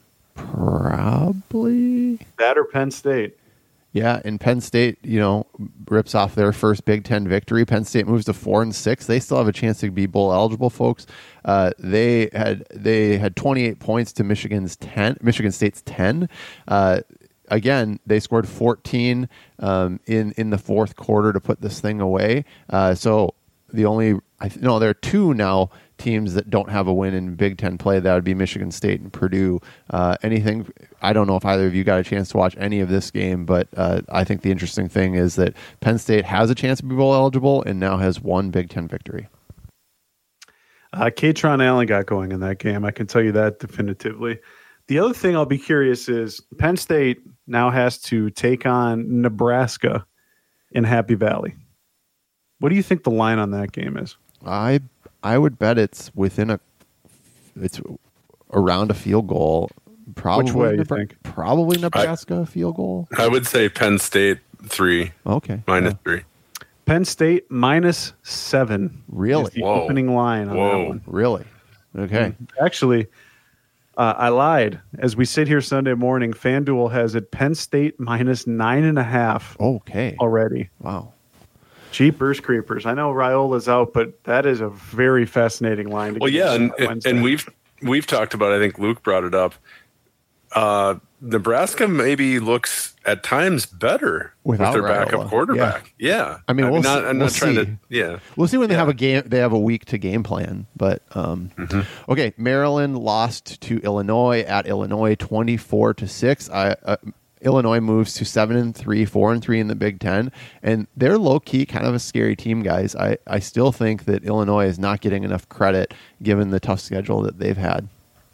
Speaker 3: Probably.
Speaker 4: That or Penn State.
Speaker 3: Yeah, and Penn State, you know, rips off their first Big Ten victory. Penn State moves to four and six. They still have a chance to be bowl eligible, folks. Uh, they had they had twenty-eight points to Michigan's ten. Michigan State's ten. Uh, again, they scored fourteen um, in in the fourth quarter to put this thing away. Uh, so the only I th- no, there are two now teams that don't have a win in Big Ten play. That would be Michigan State and Purdue. Uh, anything? I don't know if either of you got a chance to watch any of this game, but uh, I think the interesting thing is that Penn State has a chance to be bowl eligible and now has one Big Ten victory.
Speaker 4: Uh, Katron Allen got going in that game. I can tell you that definitively. The other thing I'll be curious is Penn State now has to take on Nebraska in Happy Valley. What do you think the line on that game is?
Speaker 3: I I would bet it's within a it's around a field goal. Probably
Speaker 4: Which way you
Speaker 3: Nebra-
Speaker 4: think?
Speaker 3: Probably Nebraska I, field goal.
Speaker 5: I would say Penn State three.
Speaker 3: Okay,
Speaker 5: minus
Speaker 3: yeah.
Speaker 5: three.
Speaker 4: Penn State minus seven.
Speaker 3: Really?
Speaker 4: Is the
Speaker 5: Whoa.
Speaker 4: opening line on
Speaker 5: Whoa.
Speaker 4: that one.
Speaker 3: Really? Okay.
Speaker 4: Actually, Uh, I lied. As we sit here Sunday morning, FanDuel has it Penn State minus nine and a half.
Speaker 3: Okay.
Speaker 4: Already.
Speaker 3: Wow.
Speaker 4: Jeepers creepers. I know Raiola's out, but that is a very fascinating line. To
Speaker 5: well, yeah, and,
Speaker 4: Wednesday.
Speaker 5: and we've we've talked about, I think Luke brought it up, uh, Nebraska maybe looks at times better
Speaker 3: Without
Speaker 5: with their
Speaker 3: Raiola.
Speaker 5: backup quarterback. Yeah. yeah.
Speaker 3: I mean, we'll
Speaker 5: not,
Speaker 3: see,
Speaker 5: I'm
Speaker 3: we'll
Speaker 5: not trying
Speaker 3: see.
Speaker 5: to, yeah.
Speaker 3: We'll see when they
Speaker 5: yeah.
Speaker 3: have a game. They have a week to game plan. But um, mm-hmm. okay, Maryland lost to Illinois at Illinois, twenty-four to six. I, uh, Illinois moves to seven and three, four and three in the Big Ten, and they're low key kind of a scary team, guys. I, I still think that Illinois is not getting enough credit given the tough schedule that they've had.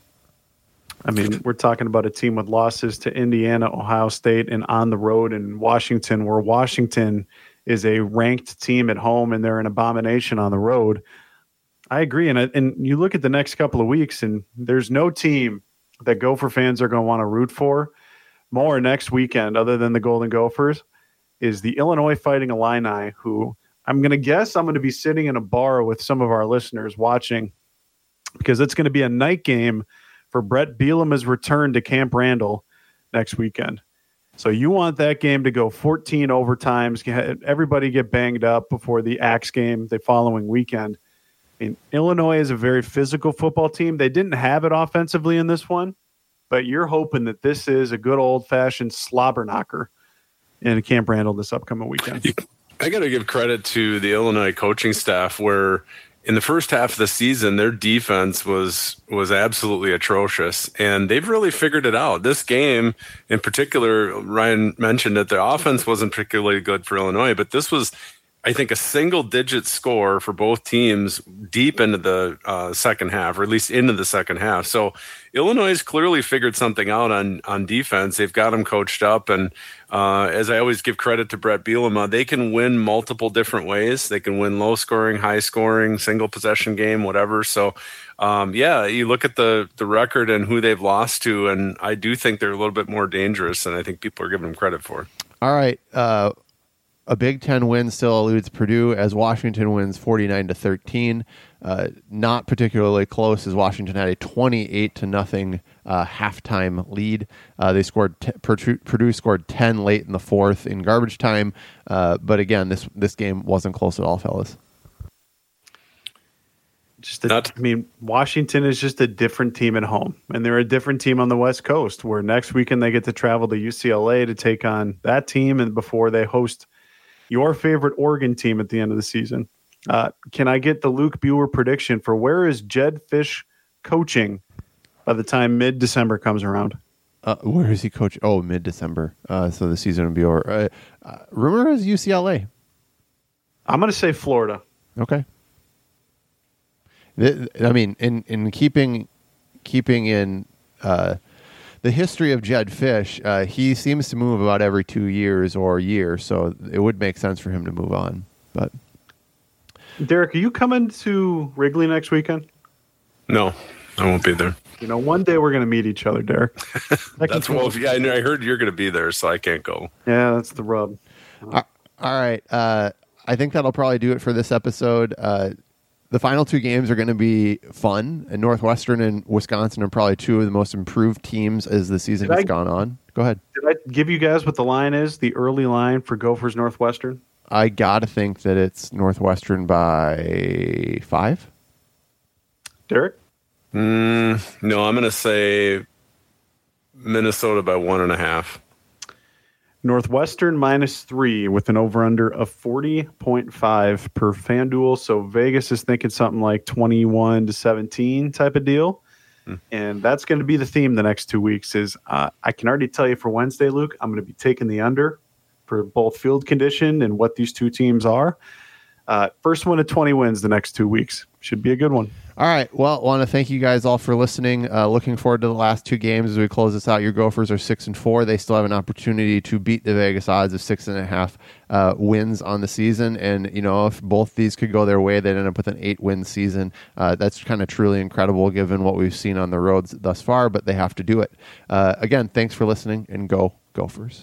Speaker 4: I mean, we're talking about a team with losses to Indiana, Ohio State, and on the road in Washington, where Washington is a ranked team at home and they're an abomination on the road. I agree. And, and you look at the next couple of weeks, and there's no team that Gopher fans are going to want to root for more next weekend, other than the Golden Gophers, is the Illinois Fighting Illini, who I'm going to guess I'm going to be sitting in a bar with some of our listeners watching, because it's going to be a night game for Brett Bielema's return to Camp Randall next weekend. So you want that game to go fourteen overtimes, get, everybody get banged up before the Axe game the following weekend. I mean, Illinois is a very physical football team. They didn't have it offensively in this one, but you're hoping that this is a good old-fashioned slobber knocker in Camp Randall this upcoming weekend.
Speaker 5: I got to give credit to the Illinois coaching staff, where in the first half of the season, their defense was was absolutely atrocious, and they've really figured it out. This game in particular, Ryan mentioned that the offense wasn't particularly good for Illinois, but this was, I think, a single-digit score for both teams deep into the uh, second half, or at least into the second half. So Illinois has clearly figured something out on on defense. They've got them coached up, and uh, as I always give credit to Brett Bielema, they can win multiple different ways. They can win low-scoring, high-scoring, single-possession game, whatever. So, um, yeah, you look at the the record and who they've lost to, and I do think they're a little bit more dangerous than I think people are giving them credit for.
Speaker 3: All right. Uh, a Big Ten win still eludes Purdue as Washington wins forty-nine to thirteen. Uh, not particularly close, as Washington had a twenty-eight to nothing uh, halftime lead. Uh, they scored t- Purdue scored ten late in the fourth in garbage time. Uh, but again, this this game wasn't close at all, fellas.
Speaker 4: Just, a, I mean, Washington is just a different team at home, and they're a different team on the West Coast. Where next weekend they get to travel to U C L A to take on that team, and before they host your favorite Oregon team at the end of the season. Uh, can I get the Luke Buer prediction for where is Jedd Fisch coaching by the time mid-December comes around?
Speaker 3: Uh, where is he coaching? Oh, mid-December. Uh, so the season will be over. Uh, uh, rumor is U C L A.
Speaker 4: I'm going to say Florida.
Speaker 3: Okay. I mean, in, in keeping keeping in uh, the history of Jedd Fisch, uh, he seems to move about every two years or a year, so it would make sense for him to move on. But
Speaker 4: Derek, are you coming to Wrigley next weekend?
Speaker 5: No, I won't be there.
Speaker 4: You know, one day we're going to meet each other, Derek. That
Speaker 5: that's well. Yeah, I, I heard you're going to be there, so I can't go.
Speaker 4: Yeah, that's the rub.
Speaker 3: Uh, all right, uh, I think that'll probably do it for this episode. Uh, The final two games are going to be fun, and Northwestern and Wisconsin are probably two of the most improved teams as the season
Speaker 4: Did
Speaker 3: has
Speaker 4: I,
Speaker 3: gone on. Go ahead.
Speaker 4: Did I give you guys what the line is, the early line for Gophers Northwestern?
Speaker 3: I got to think that it's Northwestern by five.
Speaker 4: Derek?
Speaker 5: Mm, no, I'm going to say Minnesota by one and a half.
Speaker 4: Northwestern minus three with an over-under of forty point five per FanDuel. So Vegas is thinking something like twenty-one to seventeen type of deal. Hmm. And that's going to be the theme the next two weeks is uh, I can already tell you for Wednesday, Luke, I'm going to be taking the under for both field condition and what these two teams are. Uh, first one to twenty wins the next two weeks. Should be a good one.
Speaker 3: All right. Well, I want to thank you guys all for listening. Uh, looking forward to the last two games as we close this out. Your Gophers are six and four. They still have an opportunity to beat the Vegas odds of six and a half uh, wins on the season. And, you know, if both these could go their way, they'd end up with an eight-win season. Uh, that's kind of truly incredible given what we've seen on the roads thus far, but they have to do it. Uh, again, thanks for listening, and go Gophers.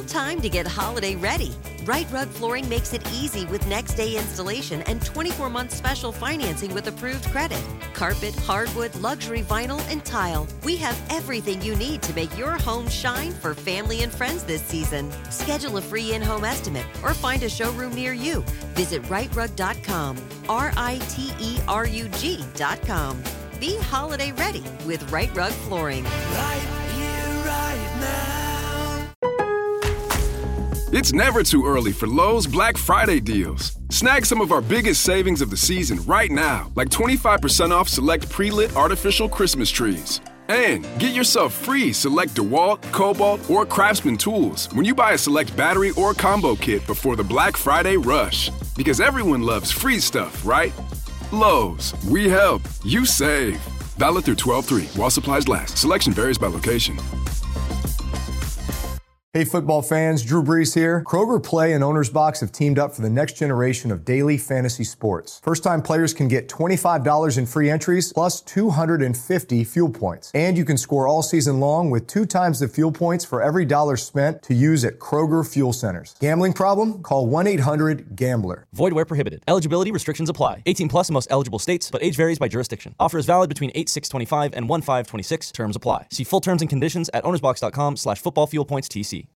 Speaker 11: time to get holiday ready. Right Rug Flooring makes it easy with next day installation and twenty-four month special financing with approved credit. Carpet, hardwood, luxury vinyl, and tile. We have everything you need to make your home shine for family and friends this season. Schedule a free in-home estimate or find a showroom near you. Visit right rug dot com. R I T E R U G dot com. Be holiday ready with Right Rug Flooring.
Speaker 12: Right here, right now.
Speaker 13: It's never too early for Lowe's Black Friday deals. Snag some of our biggest savings of the season right now, like twenty-five percent off select pre-lit artificial Christmas trees. And get yourself free select DeWalt, Cobalt, or Craftsman tools when you buy a select battery or combo kit before the Black Friday rush. Because everyone loves free stuff, right? Lowe's, we help, you save. Valid through twelve three while supplies last. Selection varies by location.
Speaker 14: Hey football fans, Drew Brees here. Kroger Play and Owner's Box have teamed up for the next generation of daily fantasy sports. First-time players can get twenty-five dollars in free entries plus two hundred fifty fuel points. And you can score all season long with two times the fuel points for every dollar spent to use at Kroger Fuel Centers. Gambling problem? Call one eight hundred gambler.
Speaker 15: Void where prohibited. Eligibility restrictions apply. eighteen plus in most eligible states, but age varies by jurisdiction. Offer is valid between eight six twenty-five and one five twenty-six. Terms apply. See full terms and conditions at ownersbox dot com slash football fuel points T C.